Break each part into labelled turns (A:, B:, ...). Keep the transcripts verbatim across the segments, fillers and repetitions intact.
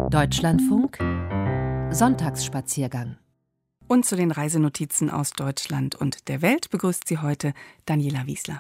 A: Deutschlandfunk Sonntagsspaziergang.
B: Und zu den Reisenotizen aus Deutschland und der Welt begrüßt sie heute Daniela Wiesler.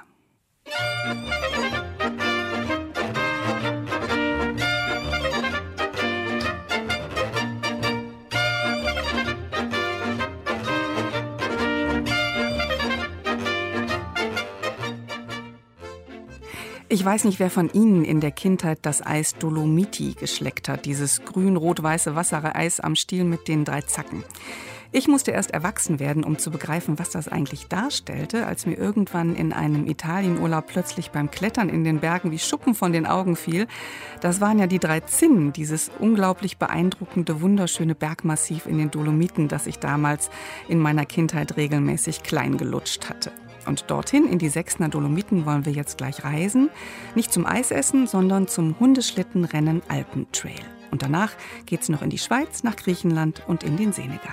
B: Ich weiß nicht, wer von Ihnen in der Kindheit das Eis Dolomiti geschleckt hat, dieses grün-rot-weiße Wassereis am Stiel mit den drei Zacken. Ich musste erst erwachsen werden, um zu begreifen, was das eigentlich darstellte, als mir irgendwann in einem Italienurlaub plötzlich beim Klettern in den Bergen wie Schuppen von den Augen fiel. Das waren ja die drei Zinnen, dieses unglaublich beeindruckende, wunderschöne Bergmassiv in den Dolomiten, das ich damals in meiner Kindheit regelmäßig klein gelutscht hatte. Und dorthin, in die Sechsner Dolomiten, wollen wir jetzt gleich reisen. Nicht zum Eisessen, sondern zum Hundeschlittenrennen Alpentrail. Und danach geht's noch in die Schweiz, nach Griechenland und in den Senegal.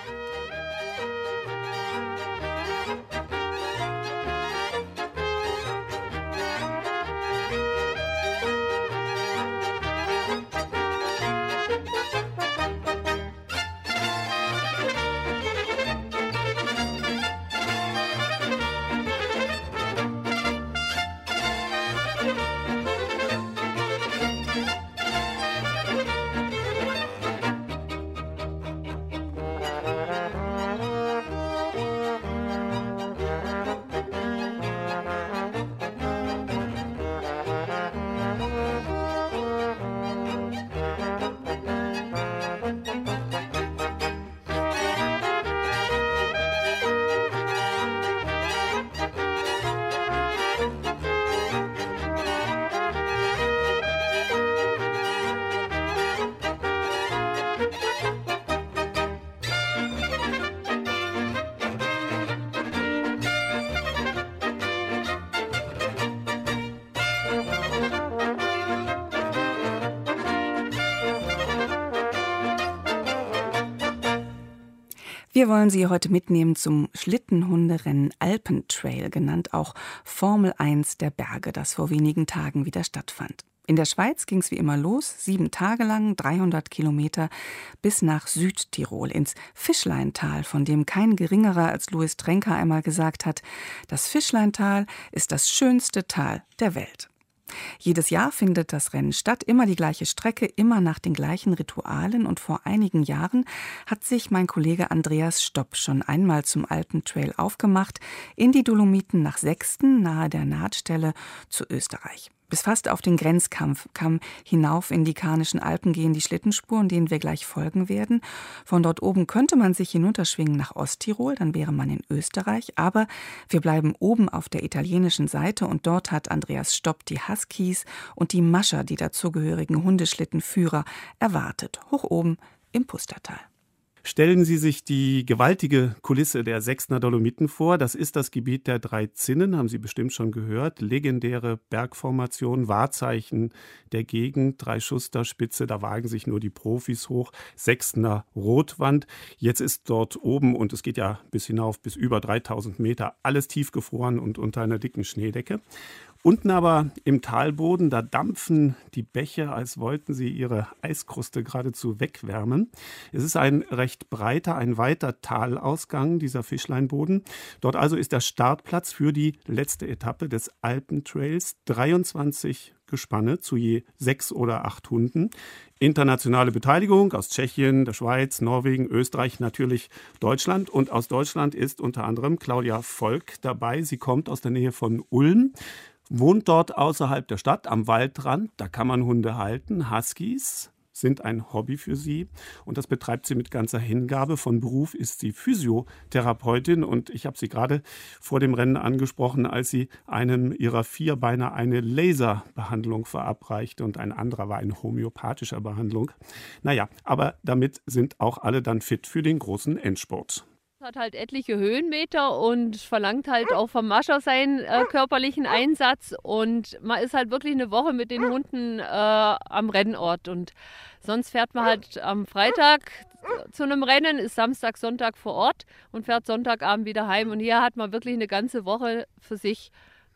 B: Wir wollen Sie heute mitnehmen zum Schlittenhunderennen Alpentrail, genannt auch Formel eins der Berge, das vor wenigen Tagen wieder stattfand. In der Schweiz ging es wie immer los, sieben Tage lang, dreihundert Kilometer, bis nach Südtirol, ins Fischleintal, von dem kein Geringerer als Louis Trenker einmal gesagt hat, das Fischleintal ist das schönste Tal der Welt. Jedes Jahr findet das Rennen statt, immer die gleiche Strecke, immer nach den gleichen Ritualen. Und vor einigen Jahren hat sich mein Kollege Andreas Stopp schon einmal zum Alpentrail aufgemacht, in die Dolomiten nach Sexten, nahe der Nahtstelle zu Österreich. Bis fast auf den Grenzkampf kam hinauf in die Karnischen Alpen gehen die Schlittenspuren, denen wir gleich folgen werden. Von dort oben könnte man sich hinunterschwingen nach Osttirol, dann wäre man in Österreich. Aber wir bleiben oben auf der italienischen Seite und dort hat Andreas Stopp die Huskies und die Mascher, die dazugehörigen Hundeschlittenführer, erwartet. Hoch oben im Pustertal.
C: Stellen Sie sich die gewaltige Kulisse der Sechsner Dolomiten vor. Das ist das Gebiet der drei Zinnen, haben Sie bestimmt schon gehört. Legendäre Bergformation, Wahrzeichen der Gegend, Drei-Schuster-Spitze, da wagen sich nur die Profis hoch. Sechsner Rotwand. Jetzt ist dort oben, und es geht ja bis hinauf, bis über dreitausend Meter, alles tiefgefroren und unter einer dicken Schneedecke. Unten aber im Talboden, da dampfen die Bäche, als wollten sie ihre Eiskruste geradezu wegwärmen. Es ist ein recht breiter, ein weiter Talausgang, dieser Fischleinboden. Dort also ist der Startplatz für die letzte Etappe des Alpentrails. dreiundzwanzig Gespanne zu je sechs oder acht Hunden. Internationale Beteiligung aus Tschechien, der Schweiz, Norwegen, Österreich, natürlich Deutschland. Und aus Deutschland ist unter anderem Claudia Volk dabei. Sie kommt aus der Nähe von Ulm. Wohnt dort außerhalb der Stadt am Waldrand, da kann man Hunde halten. Huskies sind ein Hobby für sie und das betreibt sie mit ganzer Hingabe. Von Beruf ist sie Physiotherapeutin und ich habe sie gerade vor dem Rennen angesprochen, als sie einem ihrer Vierbeiner eine Laserbehandlung verabreichte und ein anderer war eine homöopathische Behandlung. Naja, aber damit sind auch alle dann fit für den großen Endspurt.
D: Hat halt etliche Höhenmeter und verlangt halt auch vom Mascher seinen äh, körperlichen Einsatz und man ist halt wirklich eine Woche mit den Hunden äh, am Rennort und sonst fährt man halt am Freitag zu einem Rennen, ist Samstag, Sonntag vor Ort und fährt Sonntagabend wieder heim und hier hat man wirklich eine ganze Woche für sich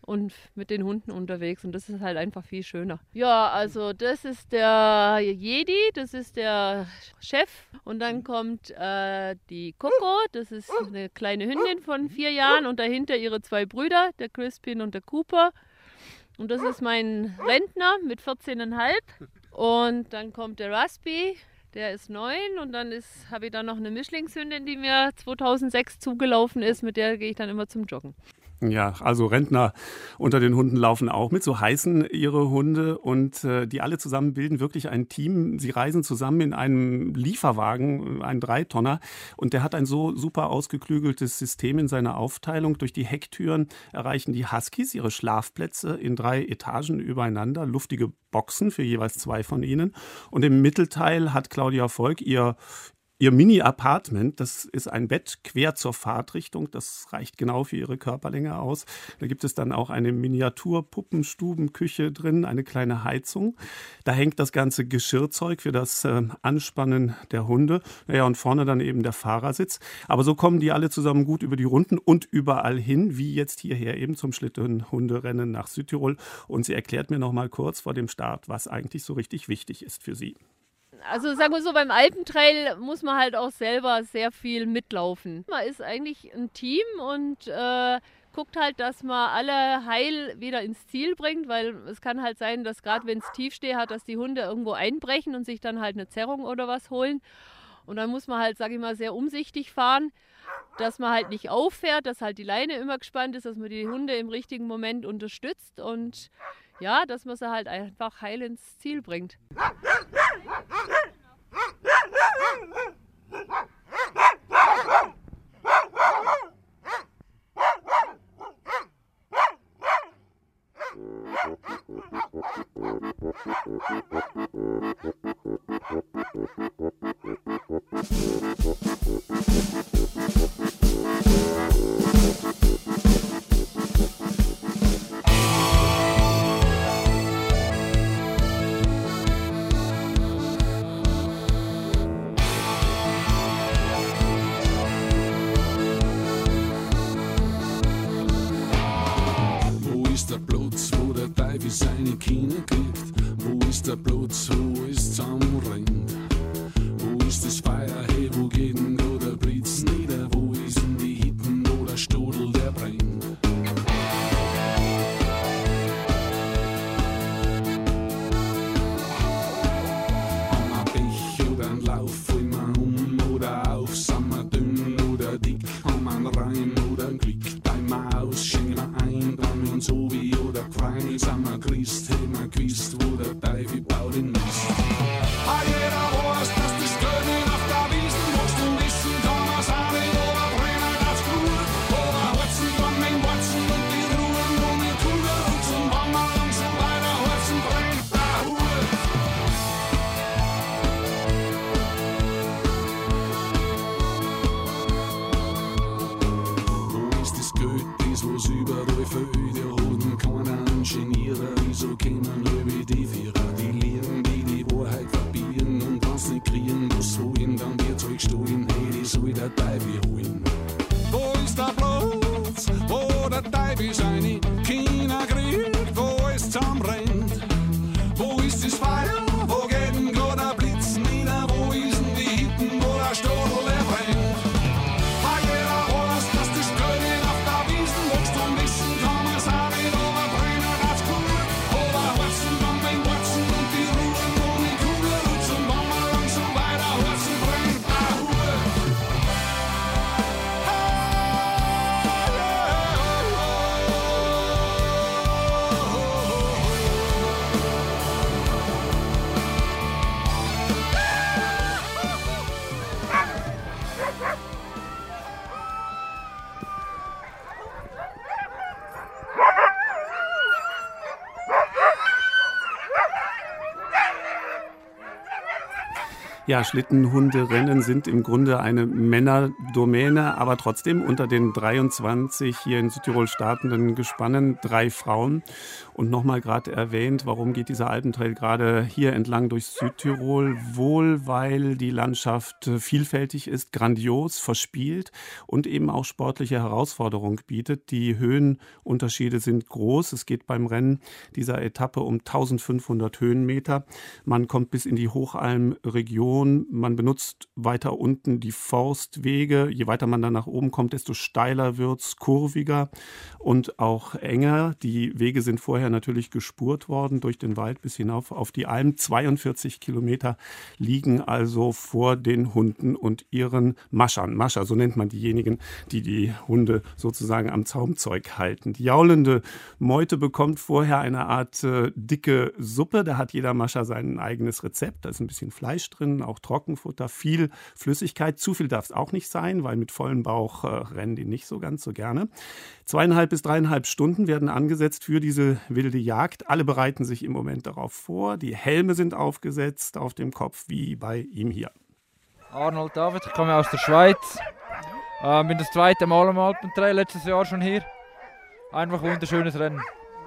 D: und mit den Hunden unterwegs und das ist halt einfach viel schöner. Ja, also das ist der Jedi, das ist der Chef und dann kommt äh, die Coco, das ist eine kleine Hündin von vier Jahren und dahinter ihre zwei Brüder, der Crispin und der Cooper. Und das ist mein Rentner mit vierzehn Komma fünf und dann kommt der Raspi. Der ist neun und dann habe ich dann noch eine Mischlingshündin, die mir zweitausendsechs zugelaufen ist. Mit der gehe ich dann immer zum Joggen.
C: Ja, also Rentner unter den Hunden laufen auch mit, so heißen ihre Hunde und äh, die alle zusammen bilden wirklich ein Team. Sie reisen zusammen in einem Lieferwagen, ein Dreitonner und der hat ein so super ausgeklügeltes System in seiner Aufteilung. Durch die Hecktüren erreichen die Huskies ihre Schlafplätze in drei Etagen übereinander, luftige Boxen für jeweils zwei von ihnen und im Mittelteil hat Claudia Volk ihr Ihr Mini-Apartment, das ist ein Bett quer zur Fahrtrichtung, das reicht genau für ihre Körperlänge aus. Da gibt es dann auch eine Miniatur-Puppenstubenküche drin, eine kleine Heizung. Da hängt das ganze Geschirrzeug für das äh, Anspannen der Hunde. Naja, und vorne dann eben der Fahrersitz. Aber so kommen die alle zusammen gut über die Runden und überall hin, wie jetzt hierher eben zum Schlittenhunderennen nach Südtirol. Und sie erklärt mir noch mal kurz vor dem Start, was eigentlich so richtig wichtig ist für sie.
D: Also sagen wir so, beim Alpentrail muss man halt auch selber sehr viel mitlaufen. Man ist eigentlich ein Team und äh, guckt halt, dass man alle heil wieder ins Ziel bringt, weil es kann halt sein, dass gerade wenn es Tiefsteh hat, dass die Hunde irgendwo einbrechen und sich dann halt eine Zerrung oder was holen. Und dann muss man halt, sage ich mal, sehr umsichtig fahren, dass man halt nicht auffährt, dass halt die Leine immer gespannt ist, dass man die Hunde im richtigen Moment unterstützt und ja, dass man sie halt einfach heil ins Ziel bringt.
A: Seine Kinder kriegt. Wo ist der Platz, wo es zusammenrennt? Wo ist das Feuer, hey, wo geht denn da der Blitz nieder? Wo ist denn die Hitten, wo der Stodel, der brennt? Haben wir Pech oder ein Lauf, fallen wir um oder auf? Sind wir dünn oder dick? Haben wir einen Reim oder ein Glück? Teilen wir aus, schenken wir ein, dran wir uns so wie oder Quein, sind wir Christ, hätten wir gewusst, wo der Teufel baut den Mist. Ah, jeder weiß, dass das Geld nicht auf der Wiesen wächst und wissen kann man's auch nicht, aber brennen das gut. Aber Holzen von den Wurzeln und die Ruhen und die Kugelrutz und wenn wir langsam weiter Holzen brennt der Hut. Wo ist das Geld, das was überall fehlt? Ingenieurer, wieso kennen wir wie die Vierer? Die Lehren, die die Wahrheit verbieren und wenn's nicht kriegen, was holen, dann wird's euch stohlen, hey, die soll der Teufel holen. Wo ist der Platz, wo der Teufel seine Kinder kriegt, wo es zusammenrennt? Wo ist das Feuer, wo geht denn gerade der Blitz nieder? Wo ist denn die Hitten, wo der Stodel, der brennt? Ah, jeder weiß, dass das Geld nicht auf der Wiesen wächst und wissen kann man's auch nicht, aber brennen das gut. Aber Holzen von den Wurzeln und die Ruhen und die Kugelrutz und wenn wir langsam weiter Holzen brennt der Hut.
C: Ja, Schlittenhunderennen sind im Grunde eine Männerdomäne, aber trotzdem unter den dreiundzwanzig hier in Südtirol startenden Gespannen drei Frauen. Und nochmal gerade erwähnt, warum geht dieser Alpentrail gerade hier entlang durch Südtirol? Wohl, weil die Landschaft vielfältig ist, grandios, verspielt und eben auch sportliche Herausforderung bietet. Die Höhenunterschiede sind groß. Es geht beim Rennen dieser Etappe um eintausendfünfhundert Höhenmeter. Man kommt bis in die Hochalmregion. Man benutzt weiter unten die Forstwege. Je weiter man dann nach oben kommt, desto steiler wird es, kurviger und auch enger. Die Wege sind vorher natürlich gespurt worden durch den Wald bis hinauf auf die Alm. zweiundvierzig Kilometer liegen also vor den Hunden und ihren Maschern. Mascher, so nennt man diejenigen, die die Hunde sozusagen am Zaumzeug halten. Die jaulende Meute bekommt vorher eine Art äh, dicke Suppe. Da hat jeder Mascher sein eigenes Rezept. Da ist ein bisschen Fleisch drin, auch Trockenfutter, viel Flüssigkeit. Zu viel darf es auch nicht sein, weil mit vollem Bauch äh, rennen die nicht so ganz so gerne. Zweieinhalb bis dreieinhalb Stunden werden angesetzt für diese wilde Jagd. Alle bereiten sich im Moment darauf vor. Die Helme sind aufgesetzt auf dem Kopf, wie bei ihm hier.
E: Arnold David, ich komme aus der Schweiz. Äh, bin das zweite Mal am Alpentrail, letztes Jahr schon hier. Einfach ein wunderschönes Rennen.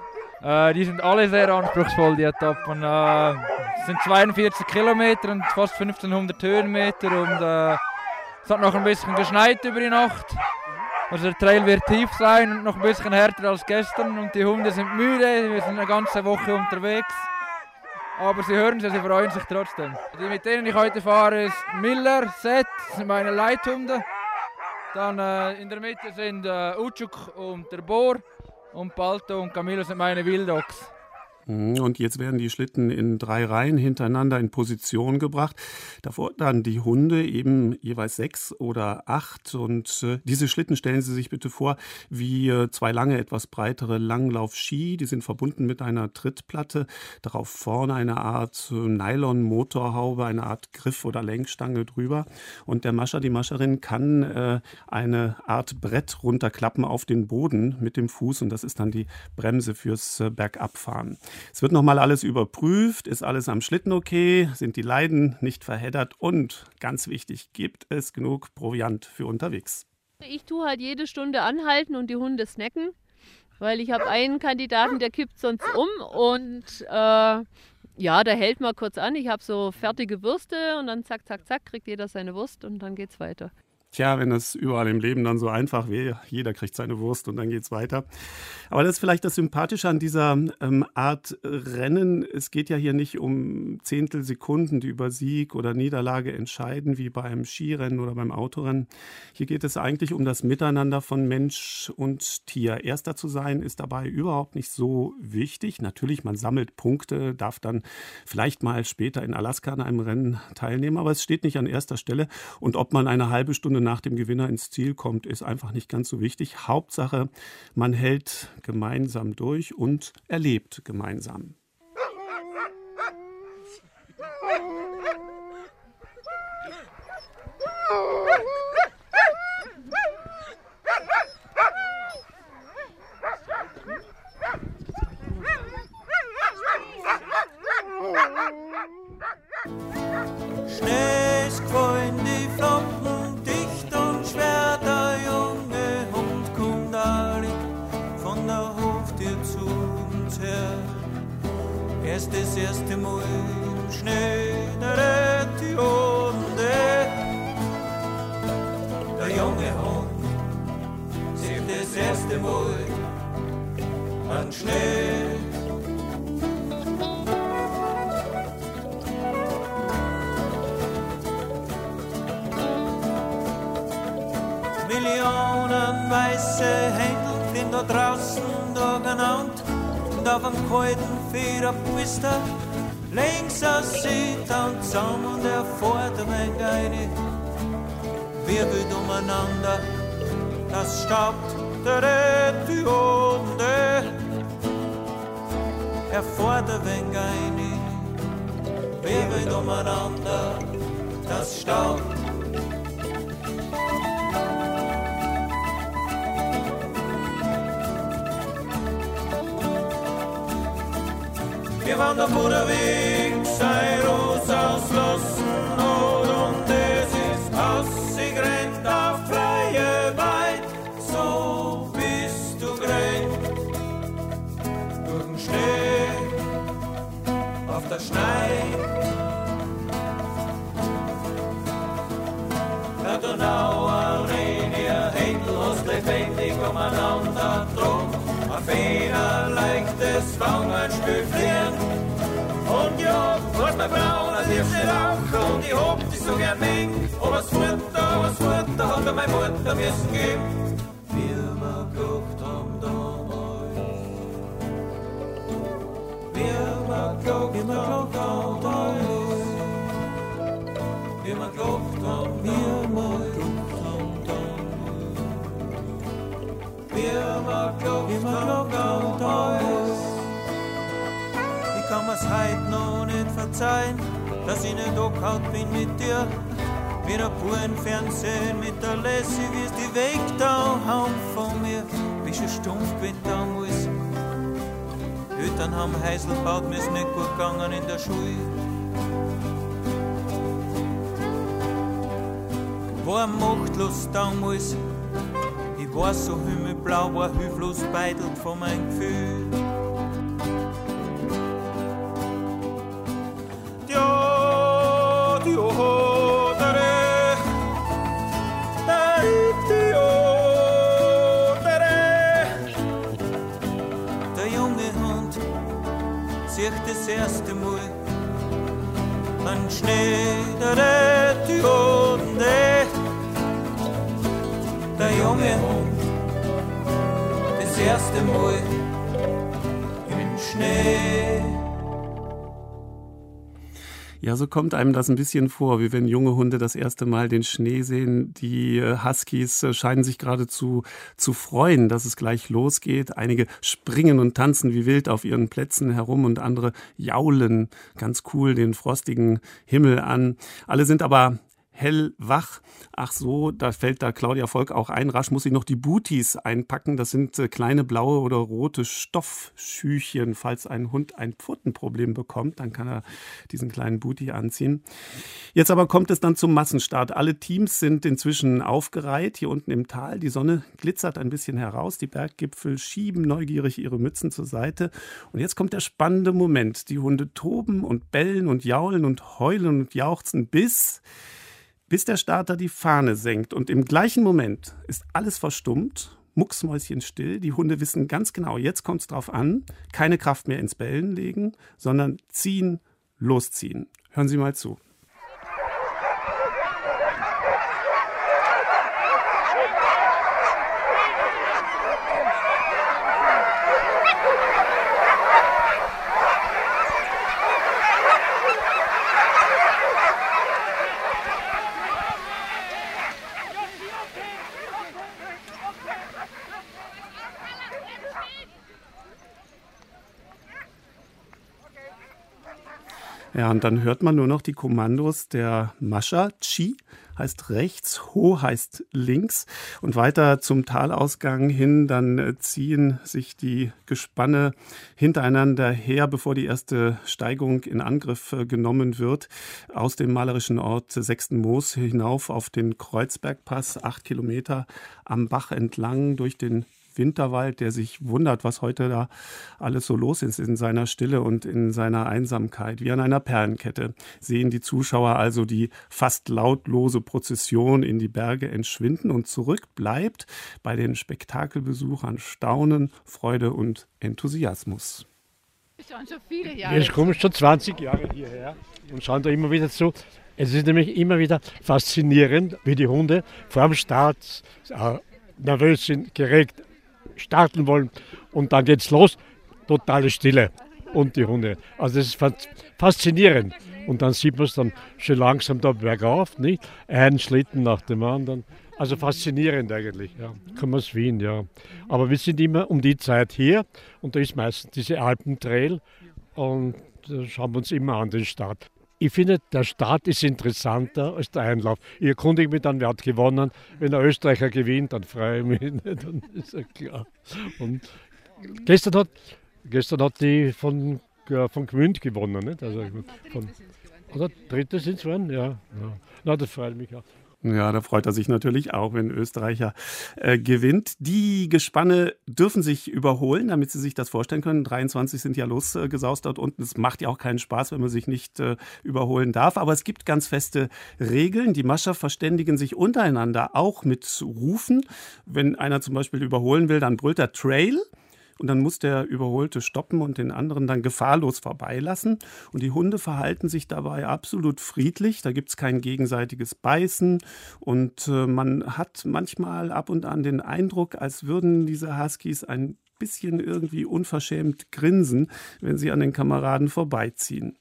E: Äh, die sind alle sehr anspruchsvoll, die Etappen. Äh, es sind zweiundvierzig Kilometer und fast fünfzehnhundert Höhenmeter und äh, es hat noch ein bisschen geschneit über die Nacht. Also der Trail wird tief sein und noch ein bisschen härter als gestern und die Hunde sind müde, wir sind eine ganze Woche unterwegs. Aber sie hören es, sie freuen sich trotzdem. Die, mit denen ich heute fahre, ist Miller, Seth, das sind meine Leithunde. Dann äh, in der Mitte sind äh, Uçuk und der Bohr. Und Balto und Camilo sind meine Wildox.
C: Und jetzt werden die Schlitten in drei Reihen hintereinander in Position gebracht. Davor dann die Hunde, eben jeweils sechs oder acht. Und äh, diese Schlitten, stellen Sie sich bitte vor, wie äh, zwei lange, etwas breitere Langlauf-Ski. Die sind verbunden mit einer Trittplatte. Darauf vorne eine Art äh, Nylon-Motorhaube, eine Art Griff oder Lenkstange drüber. Und der Mascher, die Mascherin kann äh, eine Art Brett runterklappen auf den Boden mit dem Fuß. Und das ist dann die Bremse fürs äh, Bergabfahren. Es wird nochmal alles überprüft, ist alles am Schlitten okay, sind die Leiden nicht verheddert und, ganz wichtig, gibt es genug Proviant für unterwegs.
D: Ich tue halt jede Stunde anhalten und die Hunde snacken, weil ich habe einen Kandidaten, der kippt sonst um und äh, ja, der hält mal kurz an. Ich habe so fertige Würste und dann zack, zack, zack, kriegt jeder seine Wurst und dann geht's weiter.
C: Tja, wenn es überall im Leben dann so einfach wäre, jeder kriegt seine Wurst und dann geht's weiter. Aber das ist vielleicht das Sympathische an dieser ähm, Art Rennen. Es geht ja hier nicht um Zehntelsekunden, die über Sieg oder Niederlage entscheiden, wie beim Skirennen oder beim Autorennen. Hier geht es eigentlich um das Miteinander von Mensch und Tier. Erster zu sein ist dabei überhaupt nicht so wichtig. Natürlich, man sammelt Punkte, darf dann vielleicht mal später in Alaska an einem Rennen teilnehmen, aber es steht nicht an erster Stelle. Und ob man eine halbe Stunde nach dem Gewinner ins Ziel kommt, ist einfach nicht ganz so wichtig. Hauptsache, man hält gemeinsam durch und erlebt gemeinsam.
F: Schnee ist gefallen, die Flocken dicht und schwer, der junge Hund kommt alle von der Hoftür zu uns her. Erst das erste Mal im Schnee, der rät die Hunde. Der junge Hund sieht das erste Mal an Schnee. Millionen weiße Händel sind da draußen durcheinander und auf einem kalten Federpolster links aus sieht und zusammen und er fährt ein wenig eine, wirbelt umeinander, das staubt der Rettionde. Er fährt ein wenig eine, wirbelt umeinander, das staubt. Wir waren der Bruderweg, sei Ros auslassen, oh. Donauer Rhein, ihr Händel hast lebendig umeinander drum. Ein feiner, leichtes Fangenspiel fliehen. Und ja, was mein Braun, als ich nicht auch und ich hab dich so gern weg. Aber das Futter, aber das Futter hat mir meine Mutter müssen geben. Wir wir geguckt haben damals. Wir wir geguckt haben damals. Wir wir geguckt haben, wir wir geguckt haben damals. Wir wir geguckt haben damals. Ich kann mir's heut noch nicht verzeihen, dass ich nicht angehaut bin mit dir. Wie der Bub im Fernsehen mit der Lassie, wie es die Weg da haben von mir. Bist du stumpf gewesen damals? Eltern haben Häusl gebaut, mir's nicht gut gegangen in der Schule. War machtlos damals. Ich war so himmelblau, war hilflos beidelt von meinem Gefühl. Ja, die Odere, die Odere. Der junge Hund sieht das erste Mal an Schnee, der die Odere. Der junge Hund, das erste Mal im Schnee.
C: Ja, so kommt einem das ein bisschen vor, wie wenn junge Hunde das erste Mal den Schnee sehen. Die Huskies scheinen sich geradezu zu freuen, dass es gleich losgeht. Einige springen und tanzen wie wild auf ihren Plätzen herum und andere jaulen ganz cool den frostigen Himmel an. Alle sind aber hellwach. Ach so, da fällt da Claudia Volk auch ein. Rasch muss ich noch die Booties einpacken. Das sind äh, kleine blaue oder rote Stoffschüchchen. Falls ein Hund ein Pfotenproblem bekommt, dann kann er diesen kleinen Booty anziehen. Jetzt aber kommt es dann zum Massenstart. Alle Teams sind inzwischen aufgereiht hier unten im Tal. Die Sonne glitzert ein bisschen heraus. Die Berggipfel schieben neugierig ihre Mützen zur Seite. Und jetzt kommt der spannende Moment. Die Hunde toben und bellen und jaulen und heulen und jauchzen, bis... bis der Starter die Fahne senkt. Und im gleichen Moment ist alles verstummt, mucksmäuschenstill. Die Hunde wissen ganz genau, jetzt kommt es drauf an, keine Kraft mehr ins Bellen legen, sondern ziehen, losziehen. Hören Sie mal zu. Ja, und dann hört man nur noch die Kommandos der Mascha. Chi heißt rechts, Ho heißt links. Und weiter zum Talausgang hin, dann ziehen sich die Gespanne hintereinander her, bevor die erste Steigung in Angriff genommen wird. Aus dem malerischen Ort Sechsten Moos hinauf auf den Kreuzbergpass, acht Kilometer am Bach entlang durch den Winterwald, der sich wundert, was heute da alles so los ist in seiner Stille und in seiner Einsamkeit. Wie an einer Perlenkette sehen die Zuschauer also die fast lautlose Prozession in die Berge entschwinden, und zurück bleibt bei den Spektakelbesuchern Staunen, Freude und Enthusiasmus.
G: Schon schon viele Jahre.
H: Wir kommen schon zwanzig Jahre hierher und schauen da immer wieder zu. Es ist nämlich immer wieder faszinierend, wie die Hunde vor dem Start äh, nervös sind, geregt, starten wollen, und dann geht's los, totale Stille und die Hunde. Also das ist faszinierend. Und dann sieht man es dann schon langsam da bergauf, nicht? Einen Schlitten nach dem anderen. Also faszinierend eigentlich, ja. Kommen aus Wien, ja. Aber wir sind immer um die Zeit hier, und da ist meistens diese Alpentrail, und da schauen wir uns immer an den Start. Ich finde, der Start ist interessanter als der Einlauf. Ich erkundige mich dann, wer hat gewonnen. Wenn der Österreicher gewinnt, dann freue ich mich nicht, dann ist ja klar. Und gestern hat, gestern hat die von, ja, von Gmünd gewonnen. Nicht? Also von, oder Dritte sind es waren? Ja. ja. Na, das freut mich auch.
C: Ja, da freut er sich natürlich auch, wenn Österreicher äh, gewinnt. Die Gespanne dürfen sich überholen, damit Sie sich das vorstellen können. dreiundzwanzig sind ja losgesaust dort unten. Es macht ja auch keinen Spaß, wenn man sich nicht äh, überholen darf. Aber es gibt ganz feste Regeln. Die Mascher verständigen sich untereinander auch mit Rufen. Wenn einer zum Beispiel überholen will, dann brüllt er Trail. Und dann muss der Überholte stoppen und den anderen dann gefahrlos vorbeilassen. Und die Hunde verhalten sich dabei absolut friedlich. Da gibt es kein gegenseitiges Beißen. Und äh, man hat manchmal ab und an den Eindruck, als würden diese Huskies ein bisschen irgendwie unverschämt grinsen, wenn sie an den Kameraden vorbeiziehen.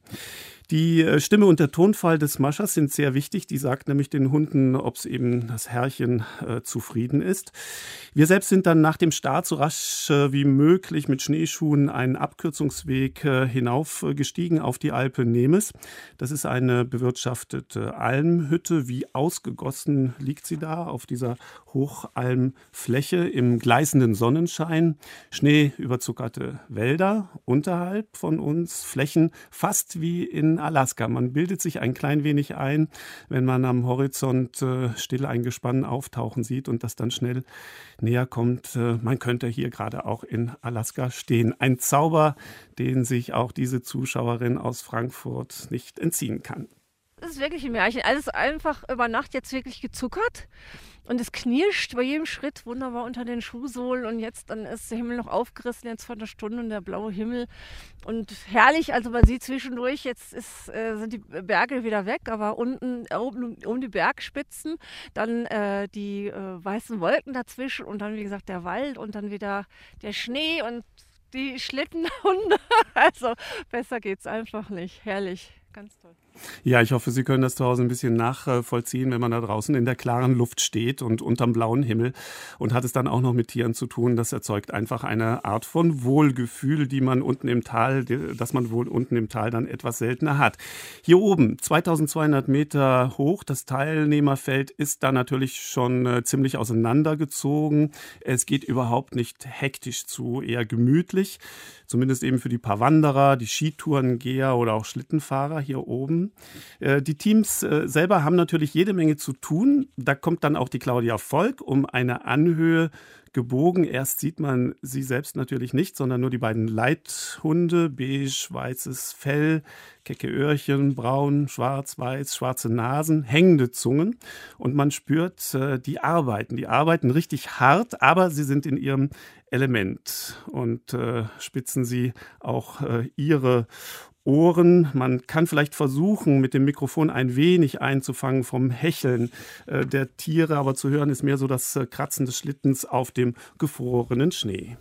C: Die Stimme und der Tonfall des Maschers sind sehr wichtig. Die sagt nämlich den Hunden, ob es eben das Herrchen äh, zufrieden ist. Wir selbst sind dann nach dem Start so rasch äh, wie möglich mit Schneeschuhen einen Abkürzungsweg äh, hinaufgestiegen auf die Alpe Nemes. Das ist eine bewirtschaftete Almhütte. Wie ausgegossen liegt sie da auf dieser Hochalmfläche im gleißenden Sonnenschein. Schneeüberzuckerte Wälder unterhalb von uns, Flächen fast wie in Alaska. Man bildet sich ein klein wenig ein, wenn man am Horizont äh, still ein Gespann auftauchen sieht und das dann schnell näher kommt. Äh, man könnte hier gerade auch in Alaska stehen. Ein Zauber, den sich auch diese Zuschauerin aus Frankfurt nicht entziehen kann.
I: Das ist wirklich ein Märchen. Alles einfach über Nacht jetzt wirklich gezuckert. Und es knirscht bei jedem Schritt wunderbar unter den Schuhsohlen. Und jetzt dann ist der Himmel noch aufgerissen, jetzt vor einer Stunde und der blaue Himmel. Und herrlich, also man sieht zwischendurch, jetzt ist, äh, sind die Berge wieder weg, aber unten oben um die Bergspitzen dann äh, die äh, weißen Wolken dazwischen und dann wie gesagt der Wald und dann wieder der Schnee und die Schlittenhunde. Also besser geht's einfach nicht. Herrlich, ganz toll.
C: Ja, ich hoffe, Sie können das zu Hause ein bisschen nachvollziehen, wenn man da draußen in der klaren Luft steht und unterm blauen Himmel und hat es dann auch noch mit Tieren zu tun. Das erzeugt einfach eine Art von Wohlgefühl, die man unten im Tal, das man wohl unten im Tal dann etwas seltener hat. Hier oben, zweitausendzweihundert Meter hoch, das Teilnehmerfeld ist da natürlich schon äh, ziemlich auseinandergezogen. Es geht überhaupt nicht hektisch zu, eher gemütlich, zumindest eben für die paar Wanderer, die Skitourengeher oder auch Schlittenfahrer hier oben. Die Teams selber haben natürlich jede Menge zu tun. Da kommt dann auch die Claudia Volk um eine Anhöhe gebogen. Erst sieht man sie selbst natürlich nicht, sondern nur die beiden Leithunde, beige, weißes Fell, kecke Öhrchen, braun, schwarz, weiß, schwarze Nasen, hängende Zungen. Und man spürt, die arbeiten. Die arbeiten richtig hart, aber sie sind in ihrem Element und äh, spitzen sie auch äh, ihre Ohren. Man kann vielleicht versuchen, mit dem Mikrofon ein wenig einzufangen vom Hecheln äh, der Tiere, aber zu hören ist mehr so das äh, Kratzen des Schlittens auf dem gefrorenen Schnee.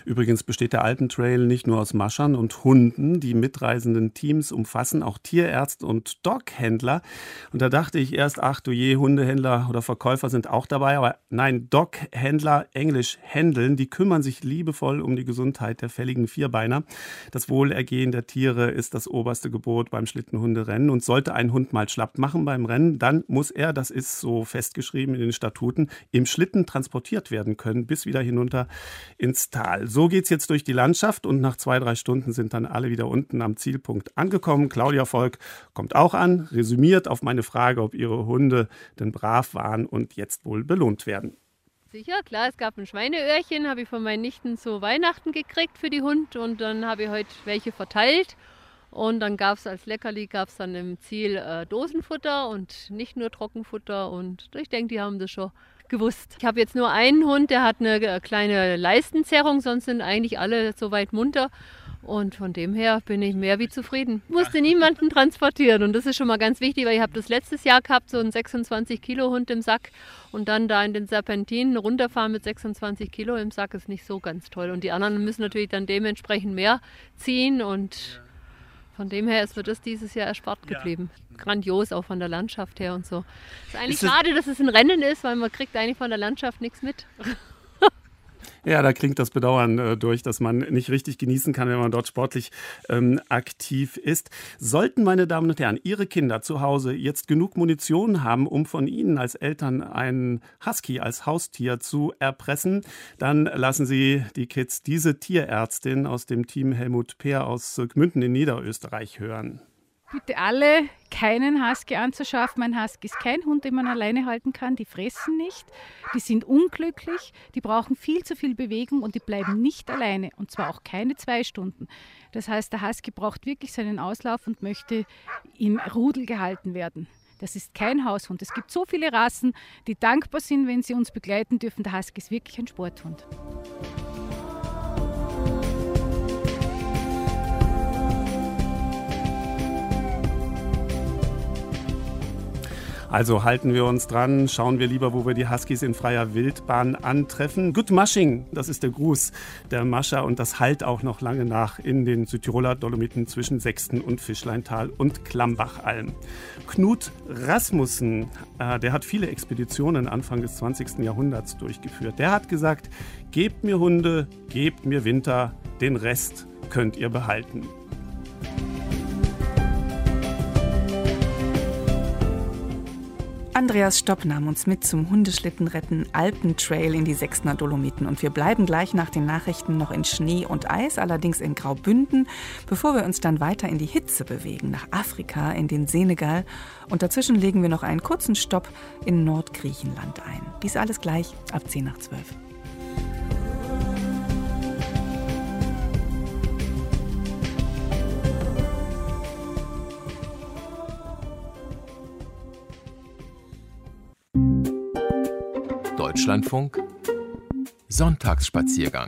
C: Übrigens besteht der Alpentrail nicht nur aus Maschern und Hunden. Die mitreisenden Teams umfassen auch Tierärzte und Doghändler. Und da dachte ich erst, ach du je, Hundehändler oder Verkäufer sind auch dabei. Aber nein, Doghändler, englisch Händeln, die kümmern sich liebevoll um die Gesundheit der fälligen Vierbeiner. Das Wohlergehen der Tiere ist das oberste Gebot beim Schlittenhunderennen. Und sollte ein Hund mal schlapp machen beim Rennen, dann muss er, das ist so festgeschrieben in den Statuten, im Schlitten transportiert werden können, bis wieder hinunter ins Tal. So geht's jetzt durch die Landschaft und nach zwei, drei Stunden sind dann alle wieder unten am Zielpunkt angekommen. Claudia Volk kommt auch an, resümiert auf meine Frage, ob ihre Hunde denn brav waren und jetzt wohl belohnt werden.
D: Sicher, klar, es gab ein Schweineöhrchen, habe ich von meinen Nichten zu Weihnachten gekriegt für die Hunde und dann habe ich heute welche verteilt. Und dann gab es als Leckerli, gab es dann im Ziel äh, Dosenfutter und nicht nur Trockenfutter. Und ich denke, die haben das schon gewusst. Ich habe jetzt nur einen Hund, der hat eine kleine Leistenzerrung, sonst sind eigentlich alle soweit munter. Und von dem her bin ich mehr wie zufrieden. Ich musste niemanden transportieren und das ist schon mal ganz wichtig, weil ich habe das letztes Jahr gehabt, so einen sechsundzwanzig Kilo Hund im Sack und dann da in den Serpentinen runterfahren mit sechsundzwanzig Kilo im Sack ist nicht so ganz toll. Und die anderen müssen natürlich dann dementsprechend mehr ziehen und von dem her ist mir das dieses Jahr erspart geblieben. Ja. Grandios, auch von der Landschaft her und so. Es ist eigentlich ist schade, dass es ein Rennen ist, weil man kriegt eigentlich von der Landschaft nichts mit.
C: Ja, da klingt das Bedauern äh, durch, dass man nicht richtig genießen kann, wenn man dort sportlich ähm, aktiv ist. Sollten, meine Damen und Herren, Ihre Kinder zu Hause jetzt genug Munition haben, um von Ihnen als Eltern einen Husky als Haustier zu erpressen, dann lassen Sie die Kids diese Tierärztin aus dem Team Helmut Peer aus Gmünden in Niederösterreich hören.
G: Bitte alle, keinen Husky anzuschaffen. Ein Husky ist kein Hund, den man alleine halten kann. Die fressen nicht, die sind unglücklich, die brauchen viel zu viel Bewegung und die bleiben nicht alleine. Und zwar auch keine zwei Stunden. Das heißt, der Husky braucht wirklich seinen Auslauf und möchte im Rudel gehalten werden. Das ist kein Haushund. Es gibt so viele Rassen, die dankbar sind, wenn sie uns begleiten dürfen. Der Husky ist wirklich ein Sporthund.
C: Also halten wir uns dran, schauen wir lieber, wo wir die Huskies in freier Wildbahn antreffen. Good Mushing, das ist der Gruß der Mascher und das hallt auch noch lange nach in den Südtiroler Dolomiten zwischen Sechsten und Fischleintal und Klammbachalm. Knut Rasmussen, äh, der hat viele Expeditionen Anfang des zwanzigsten Jahrhunderts durchgeführt. Der hat gesagt, gebt mir Hunde, gebt mir Winter, den Rest könnt ihr behalten.
B: Andreas Stopp nahm uns mit zum Hundeschlittenrennen Alpentrail in die Sechsner Dolomiten. Und wir bleiben gleich nach den Nachrichten noch in Schnee und Eis, allerdings in Graubünden, bevor wir uns dann weiter in die Hitze bewegen, nach Afrika, in den Senegal. Und dazwischen legen wir noch einen kurzen Stopp in Nordgriechenland ein. Dies alles gleich ab zehn nach zwölf.
J: Deutschlandfunk Sonntagsspaziergang.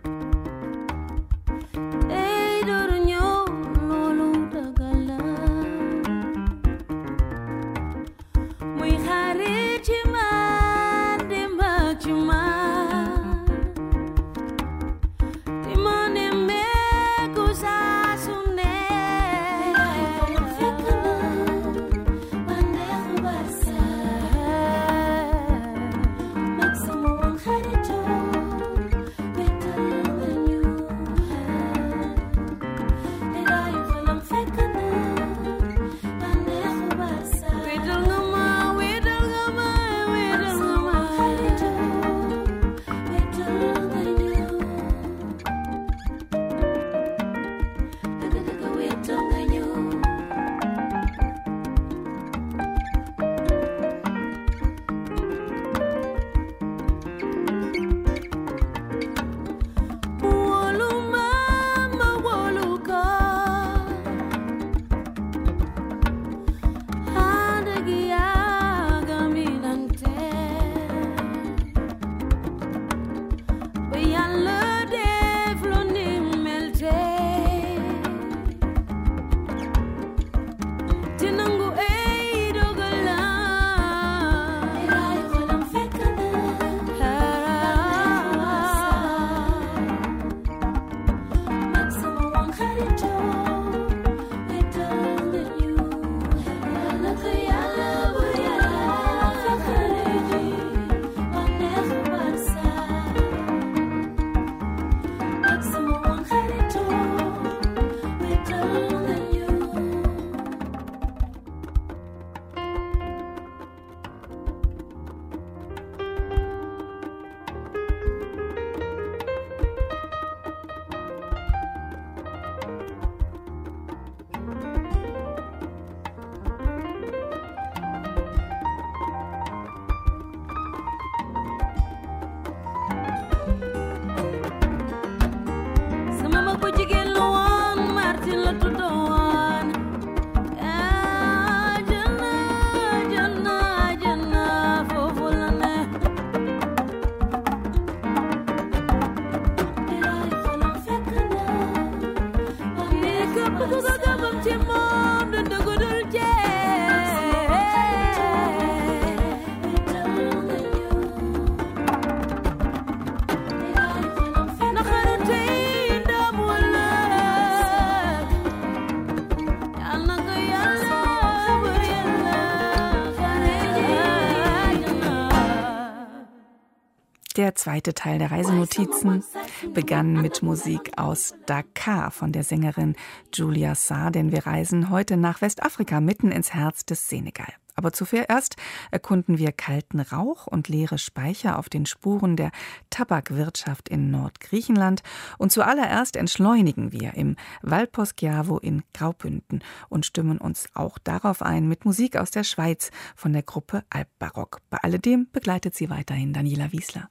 K: Hey,
B: Der zweite Teil der Reisenotizen begann mit Musik aus Dakar von der Sängerin Julia Sarr, denn wir reisen heute nach Westafrika, mitten ins Herz des Senegal. Aber zuerst erkunden wir kalten Rauch und leere Speicher auf den Spuren der Tabakwirtschaft in Nordgriechenland. Und zuallererst entschleunigen wir im Val Poschiavo in Graubünden und stimmen uns auch darauf ein mit Musik aus der Schweiz von der Gruppe Alpbarock. Bei alledem begleitet sie weiterhin Daniela Wiesler.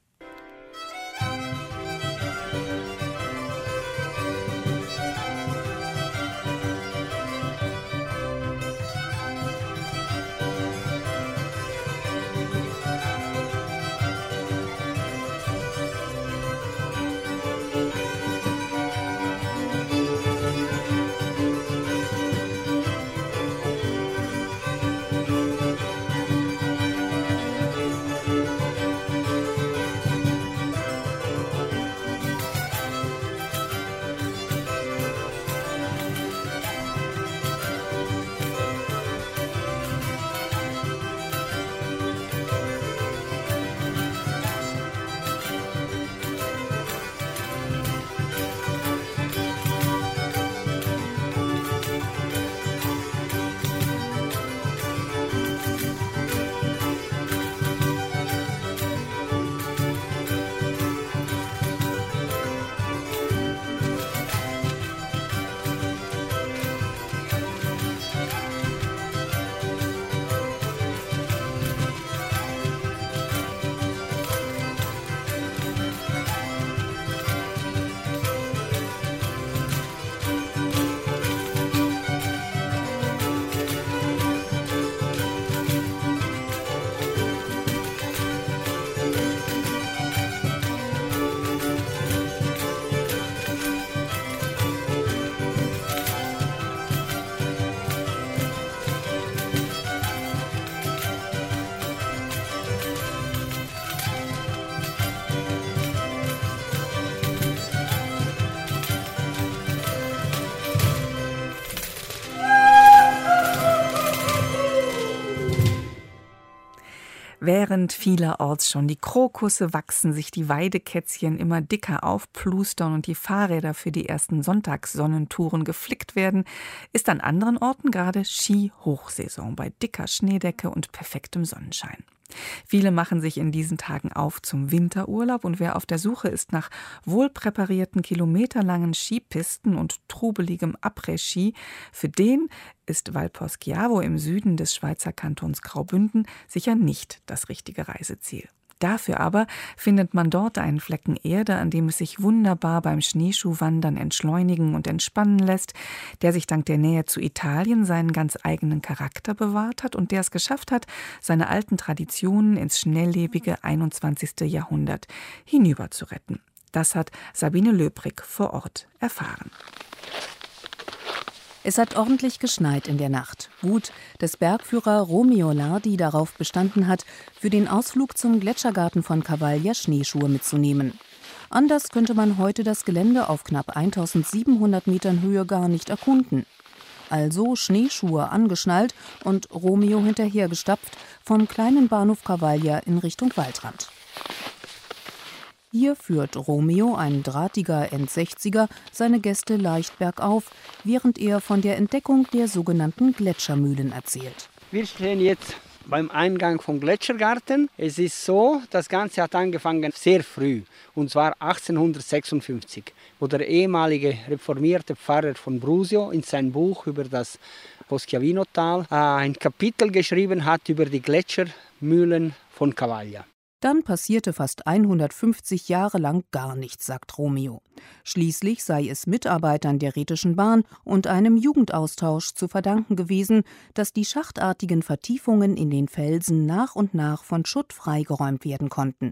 B: Während vielerorts schon die Krokusse wachsen, sich die Weidekätzchen immer dicker aufplustern und die Fahrräder für die ersten Sonntagssonnentouren geflickt werden, ist an anderen Orten gerade Ski-Hochsaison bei dicker Schneedecke und perfektem Sonnenschein. Viele machen sich in diesen Tagen auf zum Winterurlaub und wer auf der Suche ist nach wohlpräparierten, kilometerlangen Skipisten und trubeligem Après-Ski, für den ist Val Poschiavo im Süden des Schweizer Kantons Graubünden sicher nicht das richtige Reiseziel. Dafür aber findet man dort einen Flecken Erde, an dem es sich wunderbar beim Schneeschuhwandern entschleunigen und entspannen lässt, der sich dank der Nähe zu Italien seinen ganz eigenen Charakter bewahrt hat und der es geschafft hat, seine alten Traditionen ins schnelllebige einundzwanzigste Jahrhundert hinüber zu retten. Das hat Sabine Löbrig vor Ort erfahren.
J: Es hat ordentlich geschneit in der Nacht. Wut des Bergführer Romeo Lardi darauf bestanden hat, für den Ausflug zum Gletschergarten von Cavaglia Schneeschuhe mitzunehmen. Anders könnte man heute das Gelände auf knapp eintausendsiebenhundert Metern Höhe gar nicht erkunden. Also Schneeschuhe angeschnallt und Romeo hinterhergestapft vom kleinen Bahnhof Cavaglia in Richtung Waldrand. Hier führt Romeo, ein drahtiger Endsechziger, seine Gäste leicht bergauf, während er von der Entdeckung der sogenannten Gletschermühlen erzählt.
K: Wir stehen jetzt beim Eingang vom Gletschergarten. Es ist so, das Ganze hat angefangen sehr früh, und zwar achtzehnhundertsechsundfünfzig, wo der ehemalige reformierte Pfarrer von Brusio in sein Buch über das Poschiavino-Tal ein Kapitel geschrieben hat über die Gletschermühlen von Cavaglia.
J: Dann passierte fast hundertfünfzig Jahre lang gar nichts, sagt Romeo. Schließlich sei es Mitarbeitern der Rhätischen Bahn und einem Jugendaustausch zu verdanken gewesen, dass die schachtartigen Vertiefungen in den Felsen nach und nach von Schutt freigeräumt werden konnten.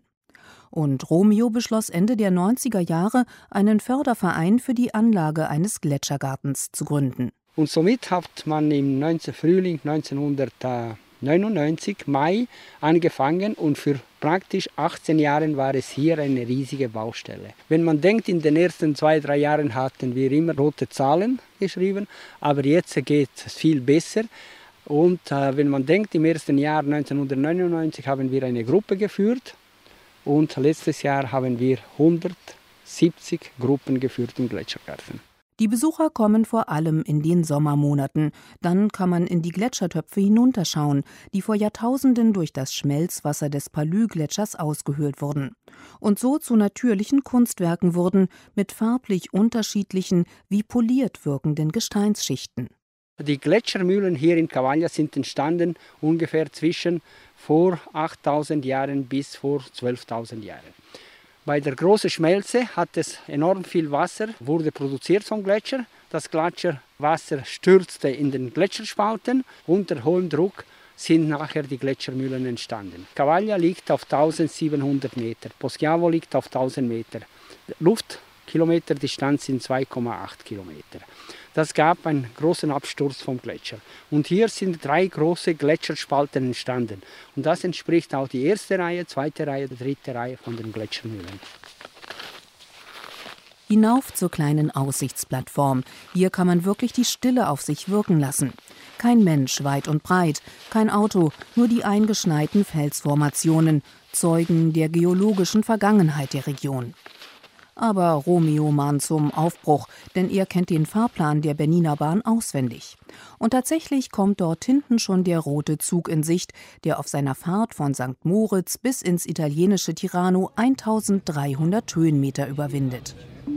J: Und Romeo beschloss Ende der neunziger Jahre, einen Förderverein für die Anlage eines Gletschergartens zu gründen.
K: Und somit hat man im neunzehnten Frühling neunzehnhundertneunundneunzig, Mai, angefangen und für praktisch achtzehn Jahre war es hier eine riesige Baustelle. Wenn man denkt, in den ersten zwei, drei Jahren hatten wir immer rote Zahlen geschrieben, aber jetzt geht es viel besser. Und äh, wenn man denkt, im ersten Jahr neunzehnhundertneunundneunzig haben wir eine Gruppe geführt und letztes Jahr haben wir hundertsiebzig Gruppen geführt im Gletschergarten.
J: Die Besucher kommen vor allem in den Sommermonaten. Dann kann man in die Gletschertöpfe hinunterschauen, die vor Jahrtausenden durch das Schmelzwasser des Palus-Gletschers ausgehöhlt wurden und so zu natürlichen Kunstwerken wurden mit farblich unterschiedlichen, wie poliert wirkenden Gesteinsschichten.
K: Die Gletschermühlen hier in Cavaglia sind entstanden ungefähr zwischen vor achttausend Jahren bis vor zwölftausend Jahren. Bei der großen Schmelze hat es enorm viel Wasser, wurde produziert vom Gletscher. Das Gletscherwasser stürzte in den Gletscherspalten. Unter hohem Druck sind nachher die Gletschermühlen entstanden. Cavaglia liegt auf tausendsiebenhundert Meter, Poschiavo liegt auf tausend Meter. Luftkilometer Distanz sind zwei Komma acht Kilometer. Das gab einen großen Absturz vom Gletscher. Und hier sind drei große Gletscherspalten entstanden. Und das entspricht auch die erste Reihe, zweite Reihe, dritte Reihe von den Gletschermühlen.
J: Hinauf zur kleinen Aussichtsplattform. Hier kann man wirklich die Stille auf sich wirken lassen. Kein Mensch weit und breit, kein Auto, nur die eingeschneiten Felsformationen, Zeugen der geologischen Vergangenheit der Region. Aber Romeo mahnt zum Aufbruch, denn er kennt den Fahrplan der Bernina Bahn auswendig. Und tatsächlich kommt dort hinten schon der rote Zug in Sicht, der auf seiner Fahrt von Sankt Moritz bis ins italienische Tirano eintausenddreihundert Höhenmeter überwindet.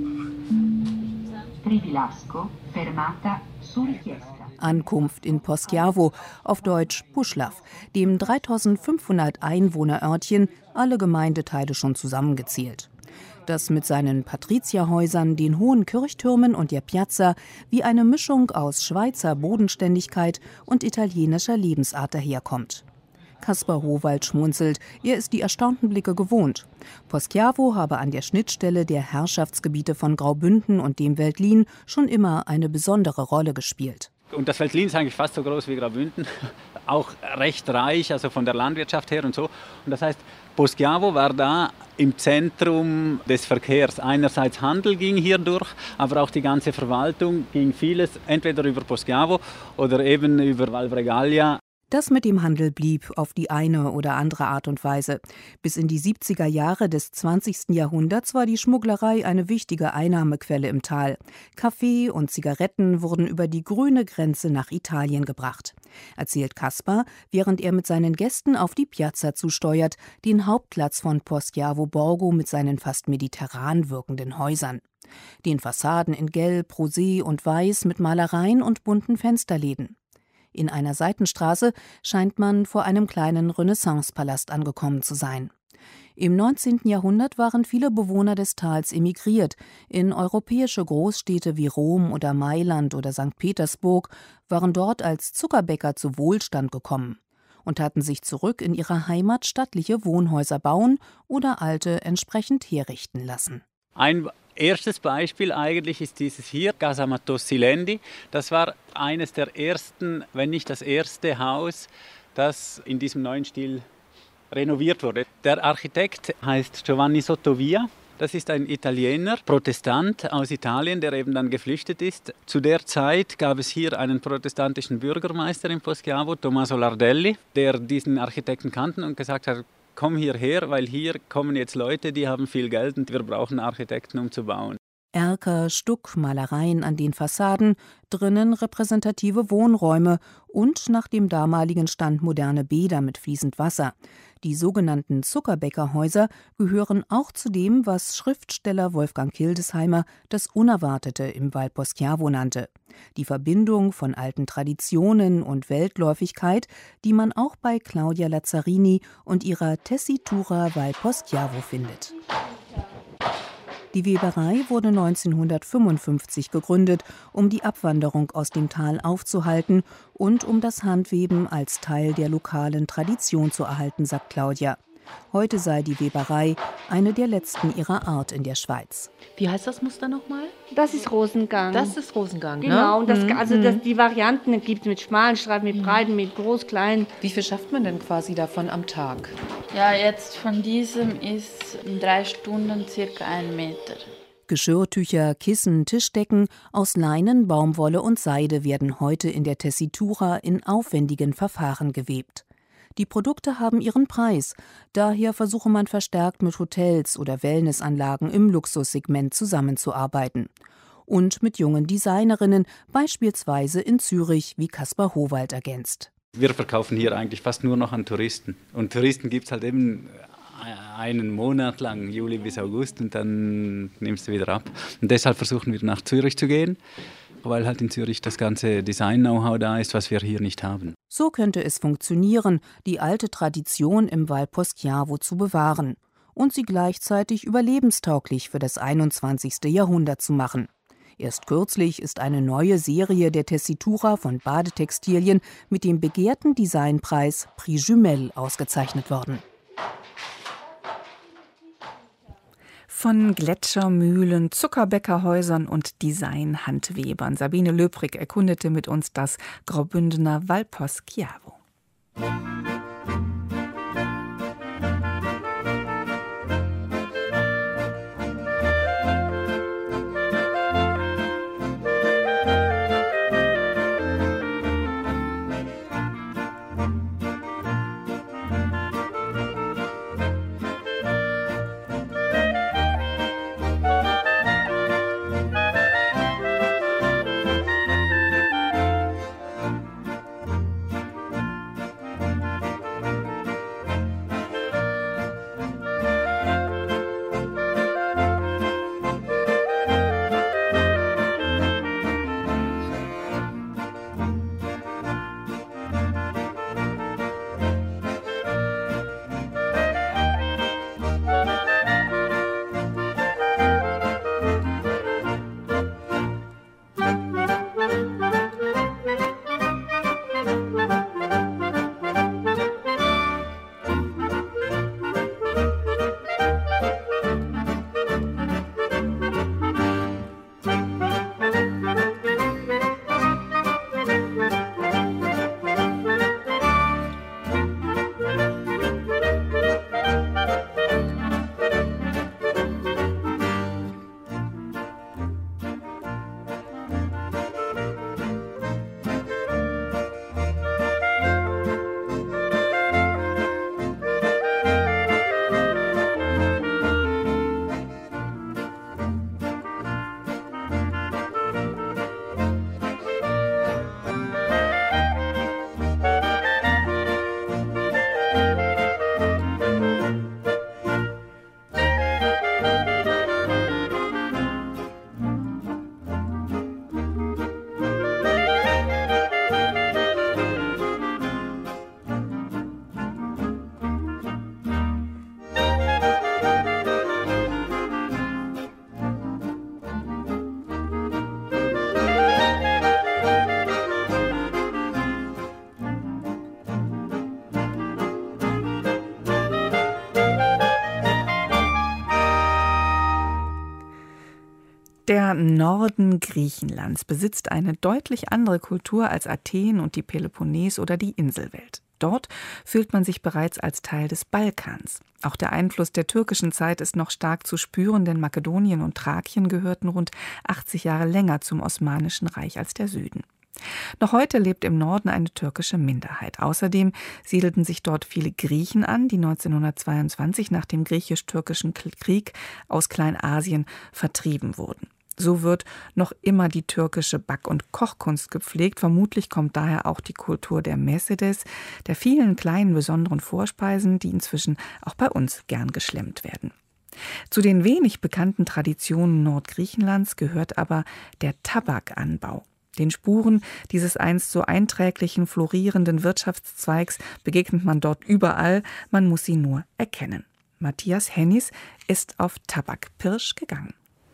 J: Ankunft in Poschiavo, auf Deutsch Puschlav, dem dreitausendfünfhundert Einwohnerörtchen, alle Gemeindeteile schon zusammengezählt. Das mit seinen Patrizierhäusern, den hohen Kirchtürmen und der Piazza wie eine Mischung aus Schweizer Bodenständigkeit und italienischer Lebensart daherkommt. Kaspar Howald schmunzelt, er ist die erstaunten Blicke gewohnt. Poschiavo habe an der Schnittstelle der Herrschaftsgebiete von Graubünden und dem Veltlin schon immer eine besondere Rolle gespielt.
L: Und das Veltlin ist eigentlich fast so groß wie Graubünden, auch recht reich, also von der Landwirtschaft her und so. Und das heißt, Poschiavo war da im Zentrum des Verkehrs. Einerseits Handel ging hier durch, aber auch die ganze Verwaltung ging vieles entweder über Poschiavo oder eben über Val Bregaglia.
J: Das mit dem Handel blieb auf die eine oder andere Art und Weise. Bis in die siebziger Jahre des zwanzigsten Jahrhunderts war die Schmugglerei eine wichtige Einnahmequelle im Tal. Kaffee und Zigaretten wurden über die grüne Grenze nach Italien gebracht, erzählt Kaspar, während er mit seinen Gästen auf die Piazza zusteuert, den Hauptplatz von Poschiavo Borgo mit seinen fast mediterran wirkenden Häusern. Den Fassaden in Gelb, Rosé und Weiß mit Malereien und bunten Fensterläden. In einer Seitenstraße scheint man vor einem kleinen Renaissance-Palast angekommen zu sein. Im neunzehnten Jahrhundert waren viele Bewohner des Tals emigriert. In europäische Großstädte wie Rom oder Mailand oder Sankt Petersburg, waren dort als Zuckerbäcker zu Wohlstand gekommen und hatten sich zurück in ihrer Heimat stattliche Wohnhäuser bauen oder alte entsprechend herrichten lassen.
L: Ein erstes Beispiel eigentlich ist dieses hier, Casa Mattosilendi. Das war eines der ersten, wenn nicht das erste Haus, das in diesem neuen Stil renoviert wurde. Der Architekt heißt Giovanni Sottovia. Das ist ein Italiener, Protestant aus Italien, der eben dann geflüchtet ist. Zu der Zeit gab es hier einen protestantischen Bürgermeister in Poschiavo, Tommaso Lardelli, der diesen Architekten kannte und gesagt hat, komm hierher, weil hier kommen jetzt Leute, die haben viel Geld und wir brauchen Architekten, um zu bauen.
J: Erker, Stuck, Malereien an den Fassaden, drinnen repräsentative Wohnräume und nach dem damaligen Stand moderne Bäder mit fließend Wasser. Die sogenannten Zuckerbäckerhäuser gehören auch zu dem, was Schriftsteller Wolfgang Hildesheimer das Unerwartete im Val Poschiavo nannte. Die Verbindung von alten Traditionen und Weltläufigkeit, die man auch bei Claudia Lazzarini und ihrer Tessitura Val Poschiavo findet. Die Weberei wurde neunzehnhundertfünfundfünfzig gegründet, um die Abwanderung aus dem Tal aufzuhalten und um das Handweben als Teil der lokalen Tradition zu erhalten, sagt Claudia. Heute sei die Weberei eine der letzten ihrer Art in der Schweiz.
M: Wie heißt das Muster nochmal?
N: Das ist Rosengang.
M: Das ist Rosengang,
N: genau.
M: Ne?
N: Das,
M: Mhm.
N: also das, die Varianten gibt es mit schmalen Streifen, mit breiten, mit groß, klein.
M: Wie viel schafft man denn quasi davon am Tag?
O: Ja, jetzt von diesem ist in drei Stunden circa ein Meter.
J: Geschirrtücher, Kissen, Tischdecken aus Leinen, Baumwolle und Seide werden heute in der Tessitura in aufwendigen Verfahren gewebt. Die Produkte haben ihren Preis, daher versuche man verstärkt mit Hotels oder Wellnessanlagen im Luxussegment zusammenzuarbeiten. Und mit jungen Designerinnen, beispielsweise in Zürich, wie Kaspar Howald ergänzt.
L: Wir verkaufen hier eigentlich fast nur noch an Touristen. Und Touristen gibt es halt eben einen Monat lang, Juli bis August, und dann nimmst du wieder ab. Und deshalb versuchen wir nach Zürich zu gehen, weil halt in Zürich das ganze Design-Know-how da ist, was wir hier nicht haben.
J: So könnte es funktionieren, die alte Tradition im Val Poschiavo zu bewahren und sie gleichzeitig überlebenstauglich für das einundzwanzigste Jahrhundert zu machen. Erst kürzlich ist eine neue Serie der Tessitura von Badetextilien mit dem begehrten Designpreis Prix Jumel ausgezeichnet worden.
B: Von Gletschermühlen, Zuckerbäckerhäusern und Designhandwebern. Sabine Löbrig erkundete mit uns das Graubündener Val Poschiavo. Der Norden Griechenlands besitzt eine deutlich andere Kultur als Athen und die Peloponnes oder die Inselwelt. Dort fühlt man sich bereits als Teil des Balkans. Auch der Einfluss der türkischen Zeit ist noch stark zu spüren, denn Makedonien und Thrakien gehörten rund achtzig Jahre länger zum Osmanischen Reich als der Süden. Noch heute lebt im Norden eine türkische Minderheit. Außerdem siedelten sich dort viele Griechen an, die neunzehnhundertzweiundzwanzig nach dem griechisch-türkischen Krieg aus Kleinasien vertrieben wurden. So wird noch immer die türkische Back- und Kochkunst gepflegt. Vermutlich kommt daher auch die Kultur der Mesedes, der vielen kleinen besonderen Vorspeisen, die inzwischen auch bei uns gern geschlemmt werden. Zu den wenig bekannten Traditionen Nordgriechenlands gehört aber der Tabakanbau. Den Spuren dieses einst so einträglichen, florierenden Wirtschaftszweigs begegnet man dort überall, man muss sie nur erkennen. Matthias Hennis ist auf Tabakpirsch gegangen.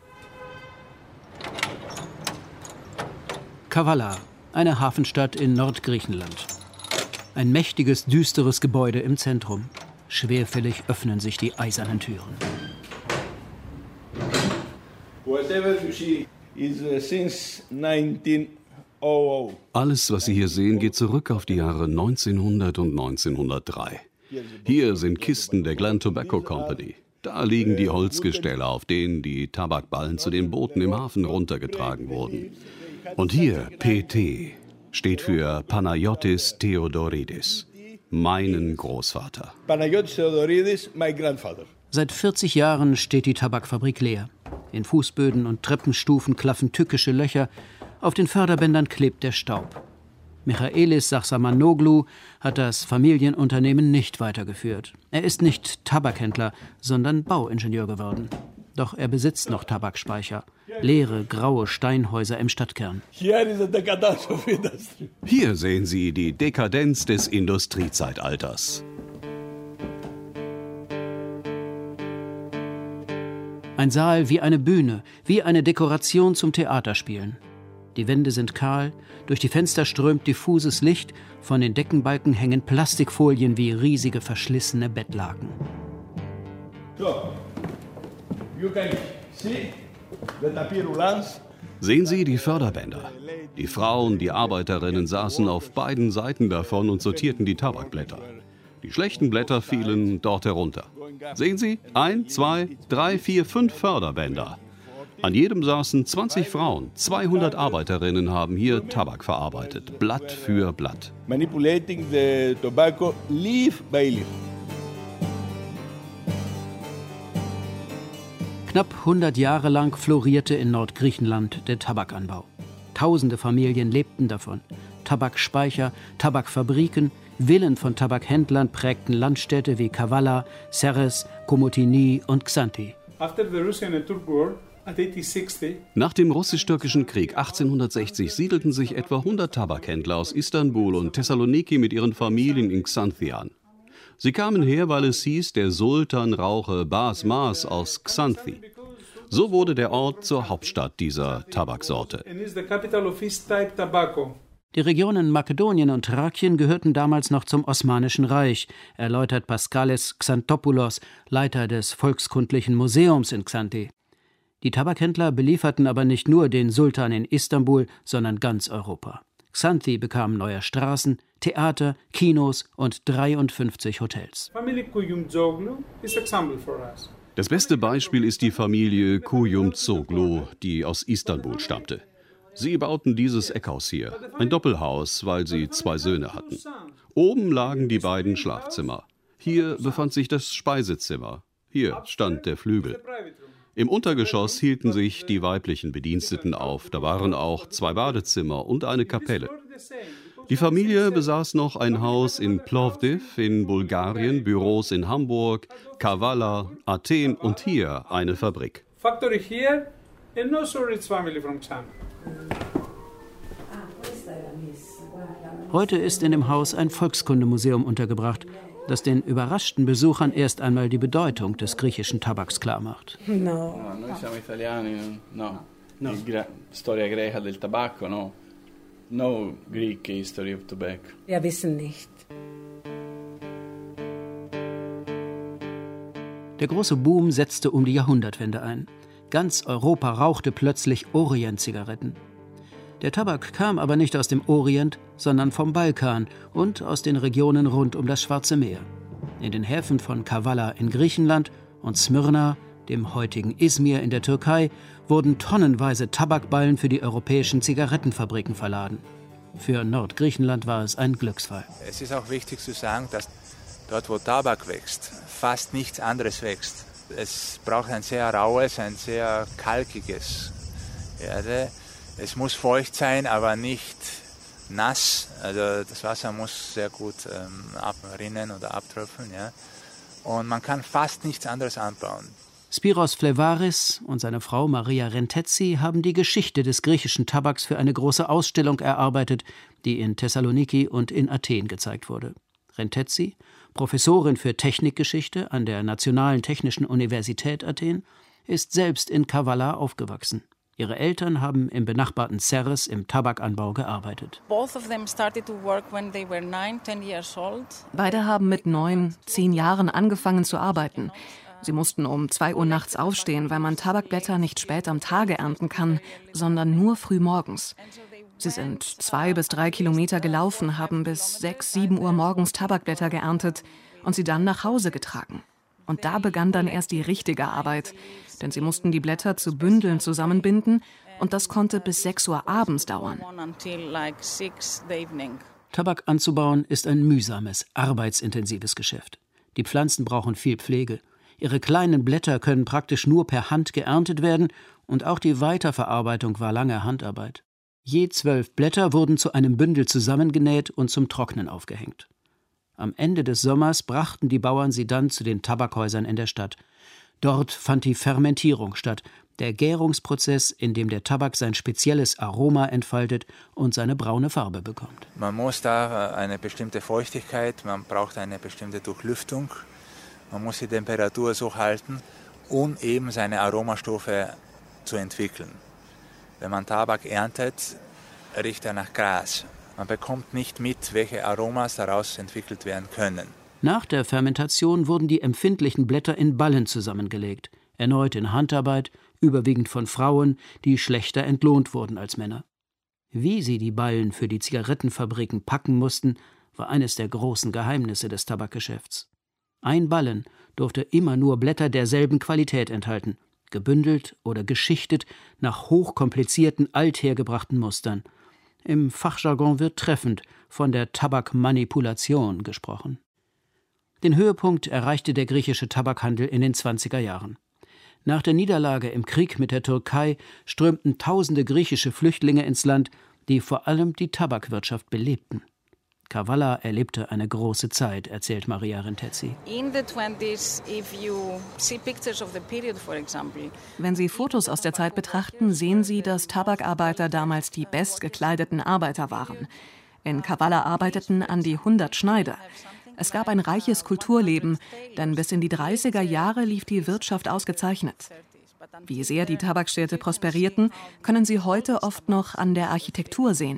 P: Kavala, eine Hafenstadt in Nordgriechenland. Ein mächtiges, düsteres Gebäude im Zentrum. Schwerfällig öffnen sich die eisernen Türen.
Q: Whatever you see is uh, since nineteen oh oh.
R: Alles, was Sie hier sehen, geht zurück auf die Jahre neunzehnhundert und neunzehnhundertdrei. Hier sind Kisten der Glen Tobacco Company. Da liegen die Holzgestelle, auf denen die Tabakballen zu den Booten im Hafen runtergetragen wurden. Und hier P T steht für Panayotis Theodoridis, meinen Großvater.
Q: Panayotis Theodoridis, my grandfather.
P: Seit vierzig Jahren steht die Tabakfabrik leer. In Fußböden und Treppenstufen klaffen tückische Löcher, auf den Förderbändern klebt der Staub. Michaelis Sachsamanoglu hat das Familienunternehmen nicht weitergeführt. Er ist nicht Tabakhändler, sondern Bauingenieur geworden. Doch er besitzt noch Tabakspeicher. Leere, graue Steinhäuser im Stadtkern.
R: Hier sehen Sie die Dekadenz des Industriezeitalters.
P: Ein Saal wie eine Bühne, wie eine Dekoration zum Theaterspielen. Die Wände sind kahl, durch die Fenster strömt diffuses Licht, von den Deckenbalken hängen Plastikfolien wie riesige verschlissene Bettlaken.
Q: So, you can see the tapis roulants.
R: Sehen Sie die Förderbänder. Die Frauen, die Arbeiterinnen saßen auf beiden Seiten davon und sortierten die Tabakblätter. Die schlechten Blätter fielen dort herunter. Sehen Sie, ein, zwei, drei, vier, fünf Förderbänder. An jedem saßen zwanzig Frauen, zweihundert Arbeiterinnen haben hier Tabak verarbeitet, Blatt für Blatt.
Q: Manipulating the tobacco leaf by leaf.
P: Knapp hundert Jahre lang florierte in Nordgriechenland der Tabakanbau. Tausende Familien lebten davon. Tabakspeicher, Tabakfabriken, Villen von Tabakhändlern prägten Landstädte wie Kavala, Serres, Komotini und Xanthi.
S: After the Russian and Turk War,
R: nach dem russisch-türkischen Krieg achtzehnhundertsechzig siedelten sich etwa hundert Tabakhändler aus Istanbul und Thessaloniki mit ihren Familien in Xanthi an. Sie kamen her, weil es hieß, der Sultan rauche Basmas aus Xanthi. So wurde der Ort zur Hauptstadt dieser Tabaksorte.
P: Die Regionen Makedonien und Thrakien gehörten damals noch zum Osmanischen Reich, erläutert Paskalis Xantopoulos, Leiter des Volkskundlichen Museums in Xanthi. Die Tabakhändler belieferten aber nicht nur den Sultan in Istanbul, sondern ganz Europa. Xanthi bekam neue Straßen, Theater, Kinos und dreiundfünfzig Hotels.
R: Das beste Beispiel ist die Familie Kuyumzoglu, die aus Istanbul stammte. Sie bauten dieses Eckhaus hier, ein Doppelhaus, weil sie zwei Söhne hatten. Oben lagen die beiden Schlafzimmer. Hier befand sich das Speisezimmer. Hier stand der Flügel. Im Untergeschoss hielten sich die weiblichen Bediensteten auf. Da waren auch zwei Badezimmer und eine Kapelle. Die Familie besaß noch ein Haus in Plovdiv in Bulgarien, Büros in Hamburg, Kavala, Athen und hier eine Fabrik.
S: Factory here and also rich family from China.
P: Heute ist in dem Haus ein Volkskundemuseum untergebracht, das den überraschten Besuchern erst einmal die Bedeutung des griechischen Tabaks klarmacht.
T: No. No, noi siamo italiani, no. No. Gra- storia greca del tabacco, no. No Greek history of tobacco.
U: Wir wissen nicht.
P: Der große Boom setzte um die Jahrhundertwende ein. Ganz Europa rauchte plötzlich Orient-Zigaretten. Der Tabak kam aber nicht aus dem Orient, sondern vom Balkan und aus den Regionen rund um das Schwarze Meer. In den Häfen von Kavala in Griechenland und Smyrna, dem heutigen Izmir in der Türkei, wurden tonnenweise Tabakballen für die europäischen Zigarettenfabriken verladen. Für Nordgriechenland war es ein Glücksfall.
V: Es ist auch wichtig zu sagen, dass dort, wo Tabak wächst, fast nichts anderes wächst. Es braucht ein sehr raues, ein sehr kalkiges Erde. Es muss feucht sein, aber nicht nass. Also das Wasser muss sehr gut ähm, abrinnen oder abtröpfeln. Ja. Und man kann fast nichts anderes anbauen.
P: Spiros Flevaris und seine Frau Maria Rentezi haben die Geschichte des griechischen Tabaks für eine große Ausstellung erarbeitet, die in Thessaloniki und in Athen gezeigt wurde. Rentezi, Professorin für Technikgeschichte an der Nationalen Technischen Universität Athen, ist selbst in Kavala aufgewachsen. Ihre Eltern haben im benachbarten Serres im Tabakanbau gearbeitet.
A: Beide haben mit neun, zehn Jahren angefangen zu arbeiten. Sie mussten um zwei Uhr nachts aufstehen, weil man Tabakblätter nicht spät am Tage ernten kann, sondern nur früh morgens. Sie sind zwei bis drei Kilometer gelaufen, haben bis sechs, sieben Uhr morgens Tabakblätter geerntet und sie dann nach Hause getragen. Und da begann dann erst die richtige Arbeit, denn sie mussten die Blätter zu Bündeln zusammenbinden und das konnte bis sechs Uhr abends dauern.
P: Tabak anzubauen ist ein mühsames, arbeitsintensives Geschäft. Die Pflanzen brauchen viel Pflege. Ihre kleinen Blätter können praktisch nur per Hand geerntet werden und auch die Weiterverarbeitung war lange Handarbeit. Je zwölf Blätter wurden zu einem Bündel zusammengenäht und zum Trocknen aufgehängt. Am Ende des Sommers brachten die Bauern sie dann zu den Tabakhäusern in der Stadt. Dort fand die Fermentierung statt, der Gärungsprozess, in dem der Tabak sein spezielles Aroma entfaltet und seine braune Farbe bekommt.
V: Man muss da eine bestimmte Feuchtigkeit, man braucht eine bestimmte Durchlüftung, man muss die Temperatur so halten, um eben seine Aromastoffe zu entwickeln. Wenn man Tabak erntet, riecht er nach Gras. Man bekommt nicht mit, welche Aromas daraus entwickelt werden können.
P: Nach der Fermentation wurden die empfindlichen Blätter in Ballen zusammengelegt, erneut in Handarbeit, überwiegend von Frauen, die schlechter entlohnt wurden als Männer. Wie sie die Ballen für die Zigarettenfabriken packen mussten, war eines der großen Geheimnisse des Tabakgeschäfts. Ein Ballen durfte immer nur Blätter derselben Qualität enthalten, gebündelt oder geschichtet nach hochkomplizierten, althergebrachten Mustern. Im Fachjargon wird treffend von der Tabakmanipulation gesprochen. Den Höhepunkt erreichte der griechische Tabakhandel in den zwanziger Jahren. Nach der Niederlage im Krieg mit der Türkei strömten tausende griechische Flüchtlinge ins Land, die vor allem die Tabakwirtschaft belebten. Kavala erlebte eine große Zeit, erzählt Maria Rentezzi.
A: Wenn Sie Fotos aus der Zeit betrachten, sehen Sie, dass Tabakarbeiter damals die bestgekleideten Arbeiter waren. In Kavala arbeiteten an die hundert Schneider. Es gab ein reiches Kulturleben, denn bis in die dreißiger Jahre lief die Wirtschaft ausgezeichnet. Wie sehr die Tabakstädte prosperierten, können Sie heute oft noch an der Architektur sehen.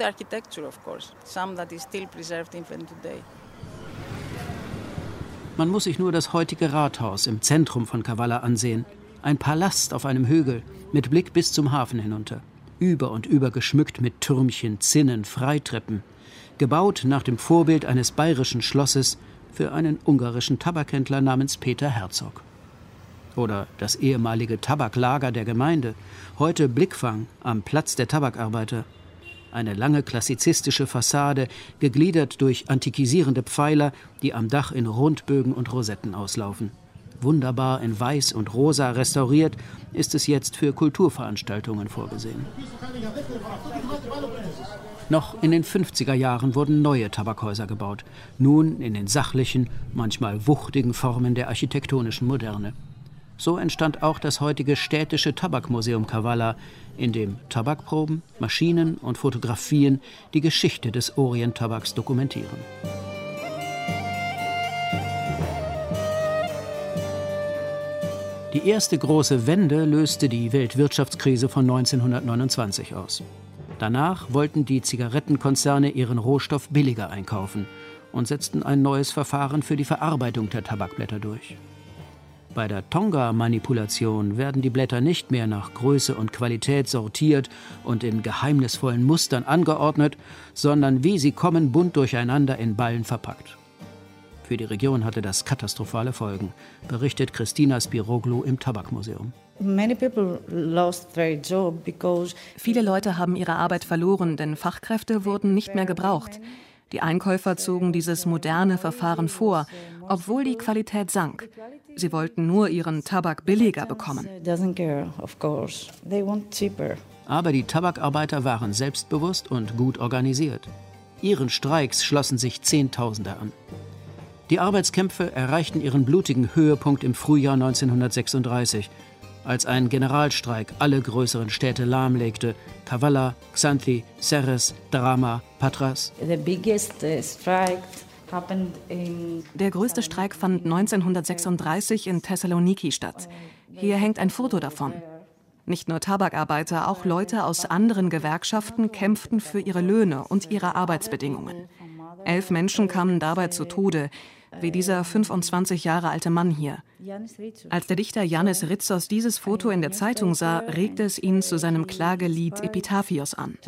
P: Man muss sich nur das heutige Rathaus im Zentrum von Kavala ansehen. Ein Palast auf einem Hügel mit Blick bis zum Hafen hinunter. Über und über geschmückt mit Türmchen, Zinnen, Freitreppen. Gebaut nach dem Vorbild eines bayerischen Schlosses für einen ungarischen Tabakhändler namens Peter Herzog. Oder das ehemalige Tabaklager der Gemeinde, heute Blickfang am Platz der Tabakarbeiter. Eine lange klassizistische Fassade, gegliedert durch antikisierende Pfeiler, die am Dach in Rundbögen und Rosetten auslaufen. Wunderbar in Weiß und Rosa restauriert, ist es jetzt für Kulturveranstaltungen vorgesehen. Noch in den fünfziger Jahren wurden neue Tabakhäuser gebaut, nun in den sachlichen, manchmal wuchtigen Formen der architektonischen Moderne. So entstand auch das heutige städtische Tabakmuseum Kavala, in dem Tabakproben, Maschinen und Fotografien die Geschichte des Orient-Tabaks dokumentieren. Die erste große Wende löste die Weltwirtschaftskrise von neunzehnhundertneunundzwanzig aus. Danach wollten die Zigarettenkonzerne ihren Rohstoff billiger einkaufen und setzten ein neues Verfahren für die Verarbeitung der Tabakblätter durch. Bei der Tonga-Manipulation werden die Blätter nicht mehr nach Größe und Qualität sortiert und in geheimnisvollen Mustern angeordnet, sondern wie sie kommen, bunt durcheinander in Ballen verpackt. Für die Region hatte das katastrophale Folgen, berichtet Christina Spiroglu im Tabakmuseum.
A: Viele Leute haben ihre Arbeit verloren, denn Fachkräfte wurden nicht mehr gebraucht. Die Einkäufer zogen dieses moderne Verfahren vor, obwohl die Qualität sank. Sie wollten nur ihren Tabak billiger bekommen.
P: Aber die Tabakarbeiter waren selbstbewusst und gut organisiert. Ihren Streiks schlossen sich Zehntausende an. Die Arbeitskämpfe erreichten ihren blutigen Höhepunkt im Frühjahr neunzehnhundertsechsunddreißig, als ein Generalstreik alle größeren Städte lahmlegte: Kavala, Xanthi, Serres, Drama, Patras.
A: Der größte Streik fand neunzehnhundertsechsunddreißig in Thessaloniki statt. Hier hängt ein Foto davon. Nicht nur Tabakarbeiter, auch Leute aus anderen Gewerkschaften kämpften für ihre Löhne und ihre Arbeitsbedingungen. Elf Menschen kamen dabei zu Tode, wie dieser fünfundzwanzig Jahre alte Mann hier. Als der Dichter Yannis Ritsos dieses Foto in der Zeitung sah, regte es ihn zu seinem Klagelied Epitaphios an.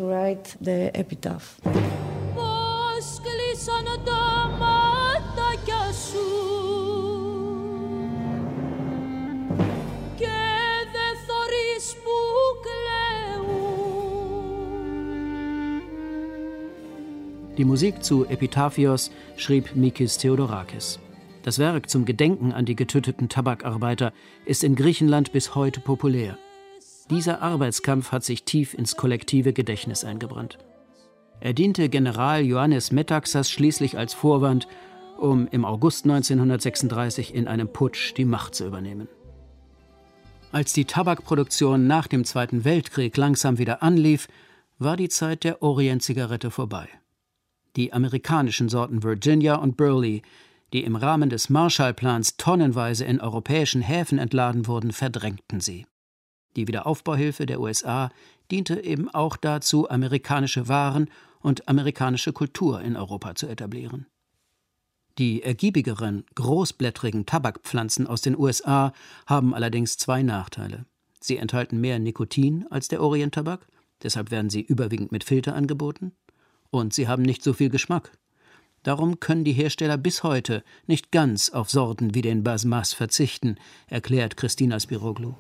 P: Die Musik zu Epitaphios schrieb Mikis Theodorakis. Das Werk zum Gedenken an die getöteten Tabakarbeiter ist in Griechenland bis heute populär. Dieser Arbeitskampf hat sich tief ins kollektive Gedächtnis eingebrannt. Er diente General Ioannis Metaxas schließlich als Vorwand, um im August neunzehnhundertsechsunddreißig in einem Putsch die Macht zu übernehmen. Als die Tabakproduktion nach dem Zweiten Weltkrieg langsam wieder anlief, war die Zeit der Orient-Zigarette vorbei. Die amerikanischen Sorten Virginia und Burley, die im Rahmen des Marshallplans tonnenweise in europäischen Häfen entladen wurden, verdrängten sie. Die Wiederaufbauhilfe der U S A diente eben auch dazu, amerikanische Waren und amerikanische Kultur in Europa zu etablieren. Die ergiebigeren, großblättrigen Tabakpflanzen aus den U S A haben allerdings zwei Nachteile. Sie enthalten mehr Nikotin als der Orienttabak, deshalb werden sie überwiegend mit Filter angeboten. Und sie haben nicht so viel Geschmack. Darum können die Hersteller bis heute nicht ganz auf Sorten wie den Basmas verzichten, erklärt Christina Spiroglu.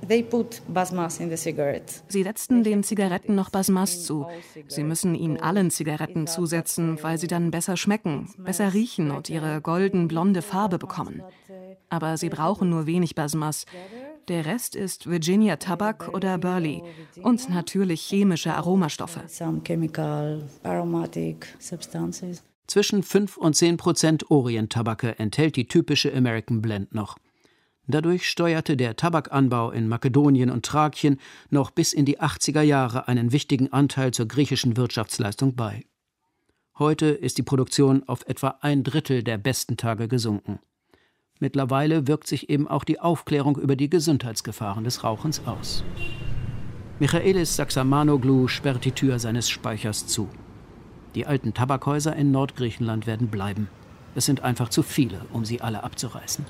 A: Sie setzten den Zigaretten noch Basmas zu. Sie müssen ihnen allen Zigaretten zusetzen, weil sie dann besser schmecken, besser riechen und ihre golden-blonde Farbe bekommen. Aber sie brauchen nur wenig Basmas. Der Rest ist Virginia Tabak oder Burley und natürlich chemische Aromastoffe.
P: Zwischen fünf und zehn Prozent Orient-Tabake enthält die typische American Blend noch. Dadurch steuerte der Tabakanbau in Makedonien und Thrakien noch bis in die achtziger Jahre einen wichtigen Anteil zur griechischen Wirtschaftsleistung bei. Heute ist die Produktion auf etwa ein Drittel der besten Tage gesunken. Mittlerweile wirkt sich eben auch die Aufklärung über die Gesundheitsgefahren des Rauchens aus. Michaelis Saxamanoglu sperrt die Tür seines Speichers zu. Die alten Tabakhäuser in Nordgriechenland werden bleiben. Es sind einfach zu viele, um sie alle abzureißen.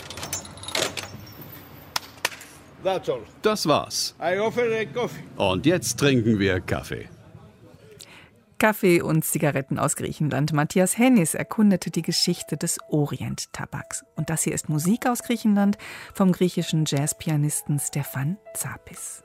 R: Das war's. Und jetzt trinken wir Kaffee.
B: Kaffee und Zigaretten aus Griechenland. Matthias Hennis erkundete die Geschichte des Orient-Tabaks. Und das hier ist Musik aus Griechenland vom griechischen Jazzpianisten Stefan Tsapis.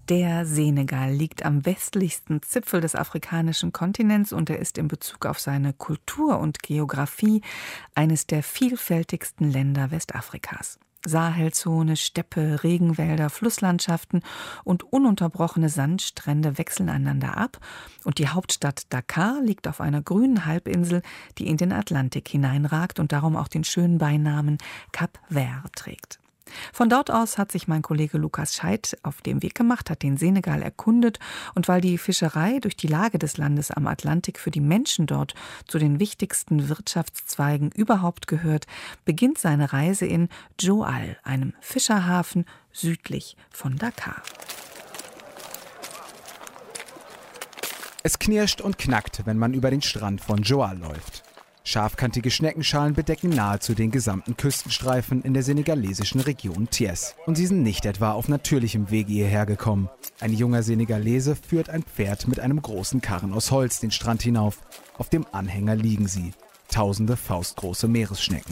B: Der Senegal liegt am westlichsten Zipfel des afrikanischen Kontinents und er ist in Bezug auf seine Kultur und Geografie eines der vielfältigsten Länder Westafrikas. Sahelzone, Steppe, Regenwälder, Flusslandschaften und ununterbrochene Sandstrände wechseln einander ab und die Hauptstadt Dakar liegt auf einer grünen Halbinsel, die in den Atlantik hineinragt und darum auch den schönen Beinamen Cap Vert trägt. Von dort aus hat sich mein Kollege Lukas Scheidt auf den Weg gemacht, hat den Senegal erkundet und weil die Fischerei durch die Lage des Landes am Atlantik für die Menschen dort zu den wichtigsten Wirtschaftszweigen überhaupt gehört, beginnt seine Reise in Joal, einem Fischerhafen südlich von Dakar.
E: Es knirscht und knackt, wenn man über den Strand von Joal läuft. Scharfkantige Schneckenschalen bedecken nahezu den gesamten Küstenstreifen in der senegalesischen Region Thiès. Und sie sind nicht etwa auf natürlichem Wege hierher gekommen. Ein junger Senegalese führt ein Pferd mit einem großen Karren aus Holz den Strand hinauf. Auf dem Anhänger liegen sie, tausende faustgroße Meeresschnecken.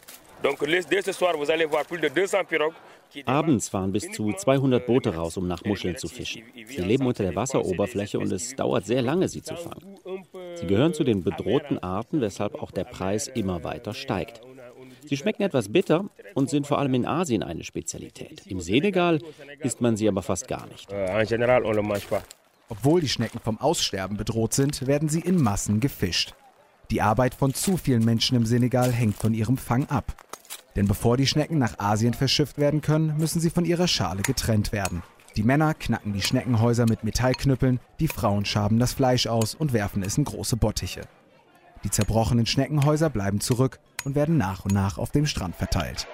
U: Abends fahren bis zu zweihundert Boote raus, um nach Muscheln zu fischen. Sie leben unter der Wasseroberfläche und es dauert sehr lange, sie zu fangen. Sie gehören zu den bedrohten Arten, weshalb auch der Preis immer weiter steigt. Sie schmecken etwas bitter und sind vor allem in Asien eine Spezialität. Im Senegal isst man sie aber fast gar nicht.
E: Obwohl die Schnecken vom Aussterben bedroht sind, werden sie in Massen gefischt. Die Arbeit von zu vielen Menschen im Senegal hängt von ihrem Fang ab. Denn bevor die Schnecken nach Asien verschifft werden können, müssen sie von ihrer Schale getrennt werden. Die Männer knacken die Schneckenhäuser mit Metallknüppeln, die Frauen schaben das Fleisch aus und werfen es in große Bottiche. Die zerbrochenen Schneckenhäuser bleiben zurück und werden nach und nach auf dem Strand verteilt.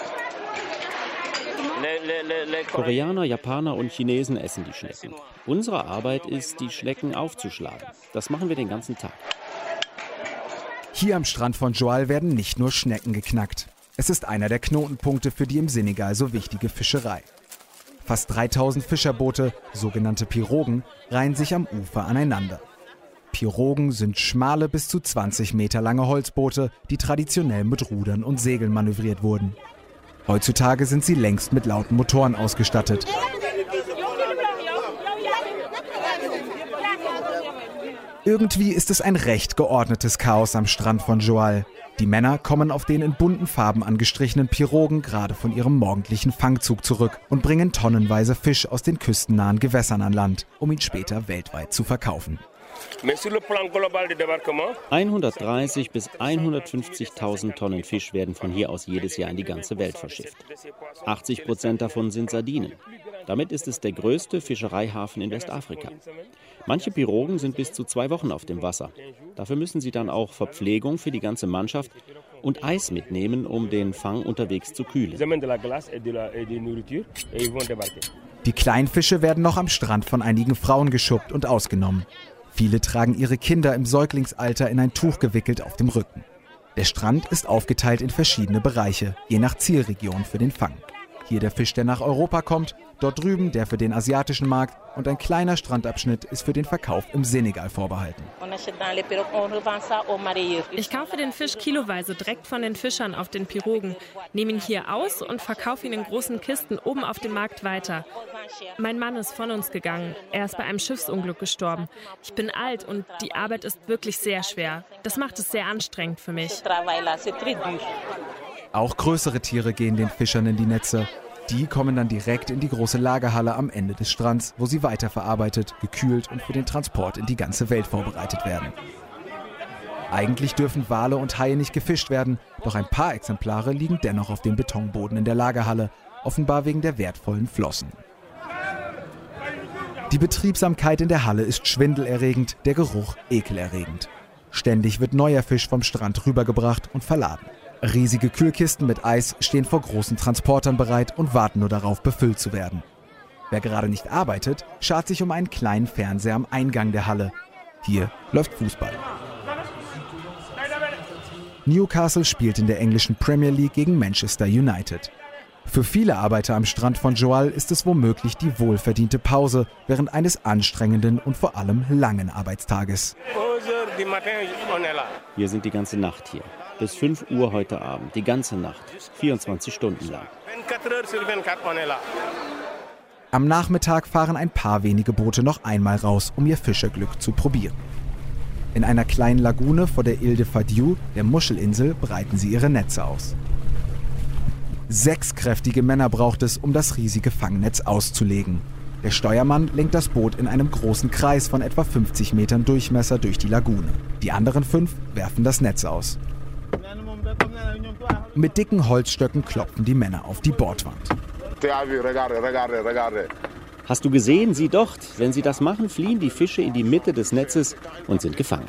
U: Koreaner, Japaner und Chinesen essen die Schnecken. Unsere Arbeit ist, die Schnecken aufzuschlagen. Das machen wir den ganzen Tag.
E: Hier am Strand von Joal werden nicht nur Schnecken geknackt. Es ist einer der Knotenpunkte für die im Senegal so wichtige Fischerei. Fast dreitausend Fischerboote, sogenannte Pirogen, reihen sich am Ufer aneinander. Pirogen sind schmale, bis zu zwanzig Meter lange Holzboote, die traditionell mit Rudern und Segeln manövriert wurden. Heutzutage sind sie längst mit lauten Motoren ausgestattet. Irgendwie ist es ein recht geordnetes Chaos am Strand von Joal. Die Männer kommen auf den in bunten Farben angestrichenen Pirogen gerade von ihrem morgendlichen Fangzug zurück und bringen tonnenweise Fisch aus den küstennahen Gewässern an Land, um ihn später weltweit zu verkaufen.
U: hundertdreißig bis hundertfünfzigtausend Tonnen Fisch werden von hier aus jedes Jahr in die ganze Welt verschifft. achtzig Prozent davon sind Sardinen. Damit ist es der größte Fischereihafen in Westafrika. Manche Pirogen sind bis zu zwei Wochen auf dem Wasser. Dafür müssen sie dann auch Verpflegung für die ganze Mannschaft und Eis mitnehmen, um den Fang unterwegs zu kühlen.
E: Die Kleinfische werden noch am Strand von einigen Frauen geschuppt und ausgenommen. Viele tragen ihre Kinder im Säuglingsalter in ein Tuch gewickelt auf dem Rücken. Der Strand ist aufgeteilt in verschiedene Bereiche, je nach Zielregion für den Fang. Hier der Fisch, der nach Europa kommt, dort drüben der für den asiatischen Markt und ein kleiner Strandabschnitt ist für den Verkauf im Senegal vorbehalten.
W: Ich kaufe den Fisch kiloweise direkt von den Fischern auf den Pirogen, nehme ihn hier aus und verkaufe ihn in großen Kisten oben auf dem Markt weiter. Mein Mann ist von uns gegangen. Er ist bei einem Schiffsunglück gestorben. Ich bin alt und die Arbeit ist wirklich sehr schwer. Das macht es sehr anstrengend für mich.
E: Auch größere Tiere gehen den Fischern in die Netze. Die kommen dann direkt in die große Lagerhalle am Ende des Strands, wo sie weiterverarbeitet, gekühlt und für den Transport in die ganze Welt vorbereitet werden. Eigentlich dürfen Wale und Haie nicht gefischt werden, doch ein paar Exemplare liegen dennoch auf dem Betonboden in der Lagerhalle, offenbar wegen der wertvollen Flossen. Die Betriebsamkeit in der Halle ist schwindelerregend, der Geruch ekelerregend. Ständig wird neuer Fisch vom Strand rübergebracht und verladen. Riesige Kühlkisten mit Eis stehen vor großen Transportern bereit und warten nur darauf, befüllt zu werden. Wer gerade nicht arbeitet, schart sich um einen kleinen Fernseher am Eingang der Halle. Hier läuft Fußball. Newcastle spielt in der englischen Premier League gegen Manchester United. Für viele Arbeiter am Strand von Joal ist es womöglich die wohlverdiente Pause während eines anstrengenden und vor allem langen Arbeitstages.
U: Wir sind die ganze Nacht hier. Bis fünf Uhr heute Abend, die ganze Nacht, vierundzwanzig Stunden lang.
E: Am Nachmittag fahren ein paar wenige Boote noch einmal raus, um ihr Fischerglück zu probieren. In einer kleinen Lagune vor der Ile de Fadiou, der Muschelinsel, breiten sie ihre Netze aus. Sechs kräftige Männer braucht es, um das riesige Fangnetz auszulegen. Der Steuermann lenkt das Boot in einem großen Kreis von etwa fünfzig Metern Durchmesser durch die Lagune. Die anderen fünf werfen das Netz aus. Mit dicken Holzstöcken klopfen die Männer auf die Bordwand.
U: Hast du gesehen? Sieh dort. Wenn sie das machen, fliehen die Fische in die Mitte des Netzes und sind gefangen.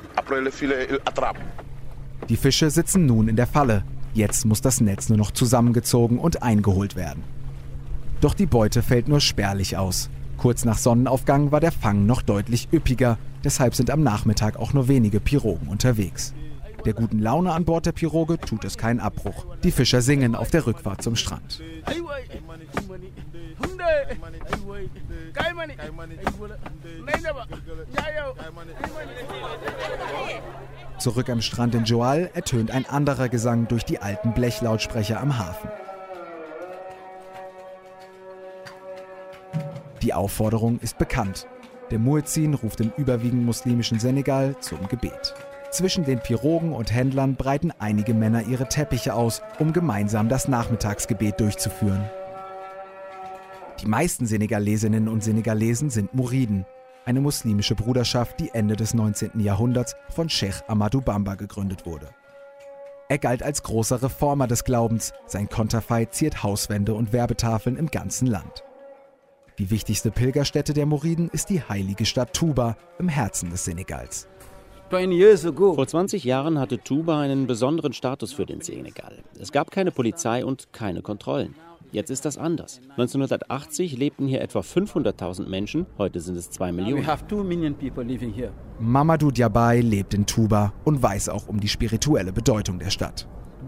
E: Die Fische sitzen nun in der Falle. Jetzt muss das Netz nur noch zusammengezogen und eingeholt werden. Doch die Beute fällt nur spärlich aus. Kurz nach Sonnenaufgang war der Fang noch deutlich üppiger, deshalb sind am Nachmittag auch nur wenige Pirogen unterwegs. Der guten Laune an Bord der Piroge tut es keinen Abbruch. Die Fischer singen auf der Rückfahrt zum Strand. Zurück am Strand in Joal ertönt ein anderer Gesang durch die alten Blechlautsprecher am Hafen. Die Aufforderung ist bekannt. Der Muezzin ruft im überwiegend muslimischen Senegal zum Gebet. Zwischen den Pirogen und Händlern breiten einige Männer ihre Teppiche aus, um gemeinsam das Nachmittagsgebet durchzuführen. Die meisten Senegalesinnen und Senegalesen sind Mouriden, eine muslimische Bruderschaft, die Ende des neunzehnten Jahrhunderts von Cheikh Amadou Bamba gegründet wurde. Er galt als großer Reformer des Glaubens, sein Konterfei ziert Hauswände und Werbetafeln im ganzen Land. Die wichtigste Pilgerstätte der Mouriden ist die heilige Stadt Touba im Herzen des Senegals.
U: Vor zwanzig Jahren hatte Touba einen besonderen Status für den Senegal. Es gab keine Polizei und keine Kontrollen. Jetzt ist das anders. neunzehnhundertachtzig lebten hier etwa fünfhunderttausend Menschen, heute sind es zwei Millionen.
E: Mamadou Diabaye lebt in Touba und weiß auch um die spirituelle Bedeutung der Stadt.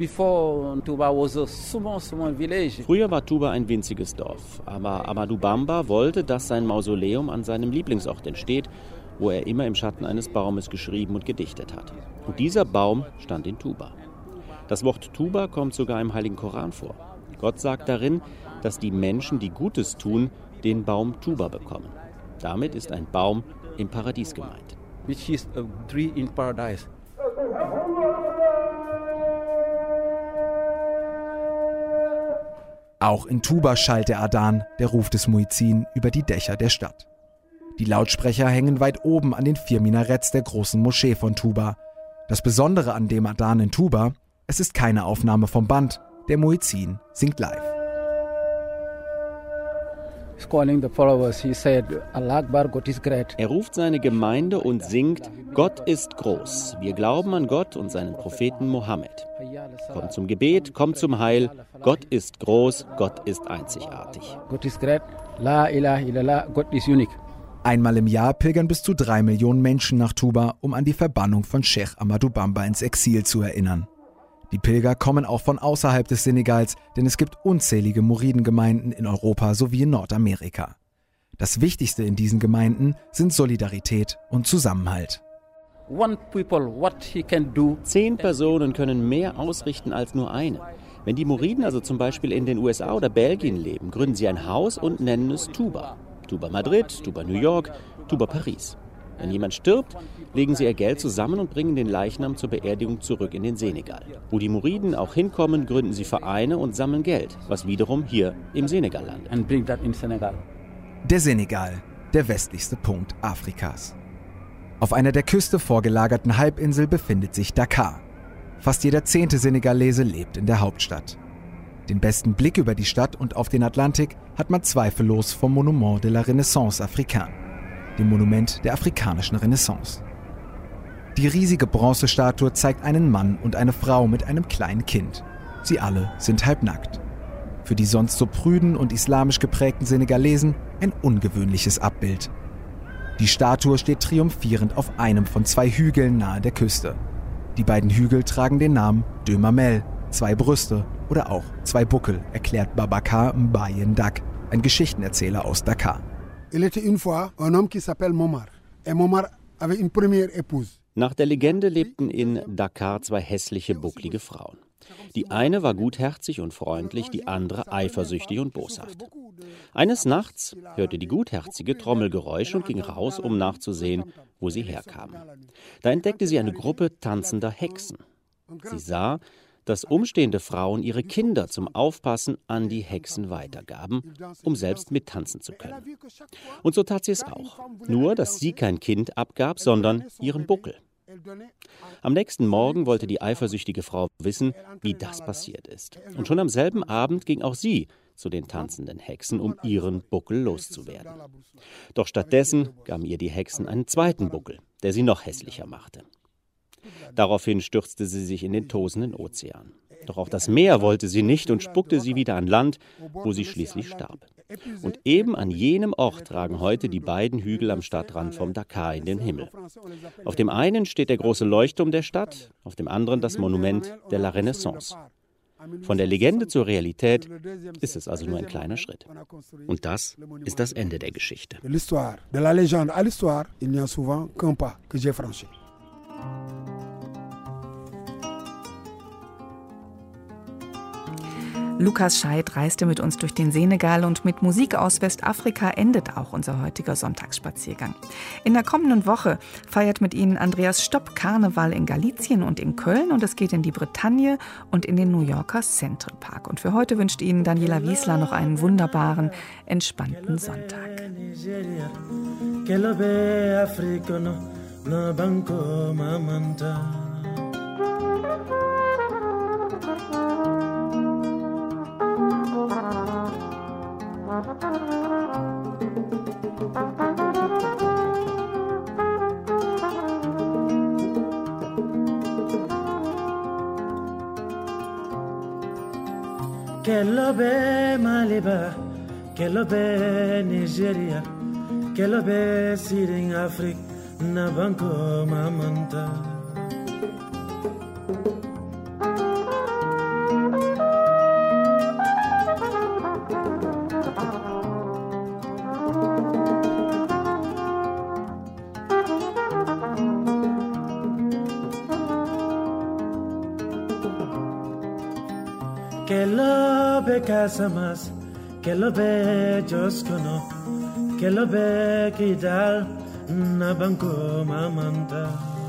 U: Früher war Touba ein winziges Dorf, aber Amadou Bamba wollte, dass sein Mausoleum an seinem Lieblingsort entsteht, wo er immer im Schatten eines Baumes geschrieben und gedichtet hat. Und dieser Baum stand in Touba. Das Wort Touba kommt sogar im Heiligen Koran vor. Gott sagt darin, dass die Menschen, die Gutes tun, den Baum Touba bekommen. Damit ist ein Baum im Paradies gemeint.
F: Which is a tree in paradise.
E: Auch in Touba schallt der Adhan, der Ruf des Muezzin, über die Dächer der Stadt. Die Lautsprecher hängen weit oben an den vier Minaretts der großen Moschee von Touba. Das Besondere an dem Adhan in Touba, es ist keine Aufnahme vom Band, der Muezzin singt live.
U: Er ruft seine Gemeinde und singt, Gott ist groß. Wir glauben an Gott und seinen Propheten Mohammed. Kommt zum Gebet, kommt zum Heil. Gott ist groß, Gott ist einzigartig.
F: Gott ist great. La ilaha illallah. Gott ist unique.
E: Einmal im Jahr pilgern bis zu drei Millionen Menschen nach Touba, um an die Verbannung von Cheikh Amadou Bamba ins Exil zu erinnern. Die Pilger kommen auch von außerhalb des Senegals, denn es gibt unzählige Mouridengemeinden in Europa sowie in Nordamerika. Das Wichtigste in diesen Gemeinden sind Solidarität und Zusammenhalt.
U: Zehn Personen können mehr ausrichten als nur eine. Wenn die Mouriden also zum Beispiel in den U S A oder Belgien leben, gründen sie ein Haus und nennen es Touba. Touba Madrid, Touba New York, Touba Paris. Wenn jemand stirbt, legen sie ihr Geld zusammen und bringen den Leichnam zur Beerdigung zurück in den Senegal. Wo die Mouriden auch hinkommen, gründen sie Vereine und sammeln Geld, was wiederum hier im Senegal landet.
E: Der Senegal, der westlichste Punkt Afrikas. Auf einer der Küste vorgelagerten Halbinsel befindet sich Dakar. Fast jeder zehnte Senegalese lebt in der Hauptstadt. Den besten Blick über die Stadt und auf den Atlantik hat man zweifellos vom Monument de la Renaissance Africaine, dem Monument der afrikanischen Renaissance. Die riesige Bronzestatue zeigt einen Mann und eine Frau mit einem kleinen Kind. Sie alle sind halbnackt. Für die sonst so prüden und islamisch geprägten Senegalesen ein ungewöhnliches Abbild. Die Statue steht triumphierend auf einem von zwei Hügeln nahe der Küste. Die beiden Hügel tragen den Namen Deux Mamelles, zwei Brüste oder auch zwei Buckel, erklärt Babacar Mbaye Ndak, ein Geschichtenerzähler aus Dakar.
U: Nach der Legende lebten in Dakar zwei hässliche, bucklige Frauen. Die eine war gutherzig und freundlich, die andere eifersüchtig und boshaft. Eines Nachts hörte die Gutherzige Trommelgeräusche und ging raus, um nachzusehen, wo sie herkamen. Da entdeckte sie eine Gruppe tanzender Hexen. Sie sah, dass umstehende Frauen ihre Kinder zum Aufpassen an die Hexen weitergaben, um selbst mittanzen zu können. Und so tat sie es auch. Nur, dass sie kein Kind abgab, sondern ihren Buckel. Am nächsten Morgen wollte die eifersüchtige Frau wissen, wie das passiert ist. Und schon am selben Abend ging auch sie zu den tanzenden Hexen, um ihren Buckel loszuwerden. Doch stattdessen gaben ihr die Hexen einen zweiten Buckel, der sie noch hässlicher machte. Daraufhin stürzte sie sich in den tosenden Ozean. Doch auch das Meer wollte sie nicht und spuckte sie wieder an Land, wo sie schließlich starb. Und eben an jenem Ort ragen heute die beiden Hügel am Stadtrand vom Dakar in den Himmel. Auf dem einen steht der große Leuchtturm der Stadt, auf dem anderen das Monument de la Renaissance. Von der Legende zur Realität ist es also nur ein kleiner Schritt. Und das ist das Ende der Geschichte.
D: L'histoire, de la légende à l'histoire, il n'y a souvent qu'un pas que j'ai franchi.
B: Lukas Scheidt reiste mit uns durch den Senegal und mit Musik aus Westafrika endet auch unser heutiger Sonntagsspaziergang. In der kommenden Woche feiert mit Ihnen Andreas Stopp Karneval in Galizien und in Köln und es geht in die Bretagne und in den New Yorker Central Park. Und für heute wünscht Ihnen Daniela Wiesler noch einen wunderbaren, entspannten Sonntag.
H: Kelobe Maliba, Kelobe Nigeria, Kelobe Siring Afrique, Nabanko Mamanta. Kelobe Casamas, Kelobe Joskono, Kelobe Kidal, Nabanko Mamanta.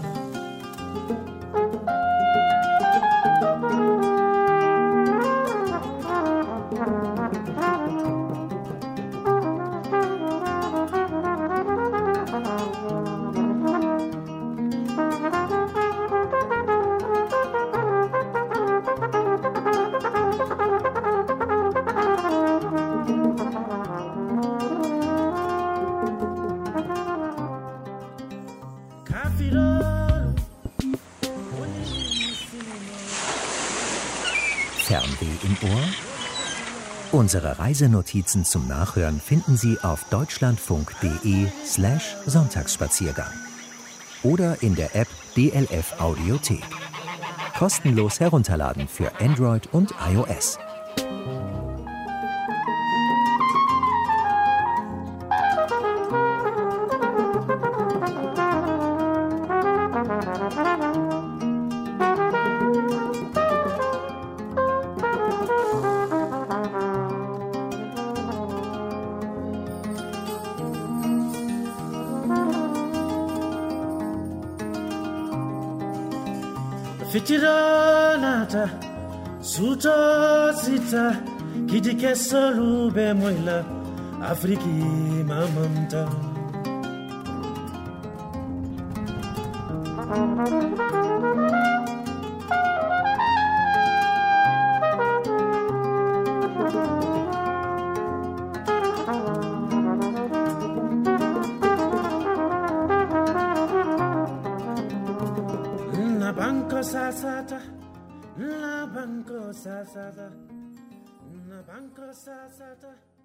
I: Fernweh im Ohr? Unsere Reisenotizen zum Nachhören finden Sie auf deutschlandfunk.de slash Sonntagsspaziergang oder in der App D L F Audiothek. Kostenlos herunterladen für Android und iOS.
H: Fitiranata, suto sita, kidike solube moila, Afriki mamanta. Banco sasata, la banco sasata, la banco sasata.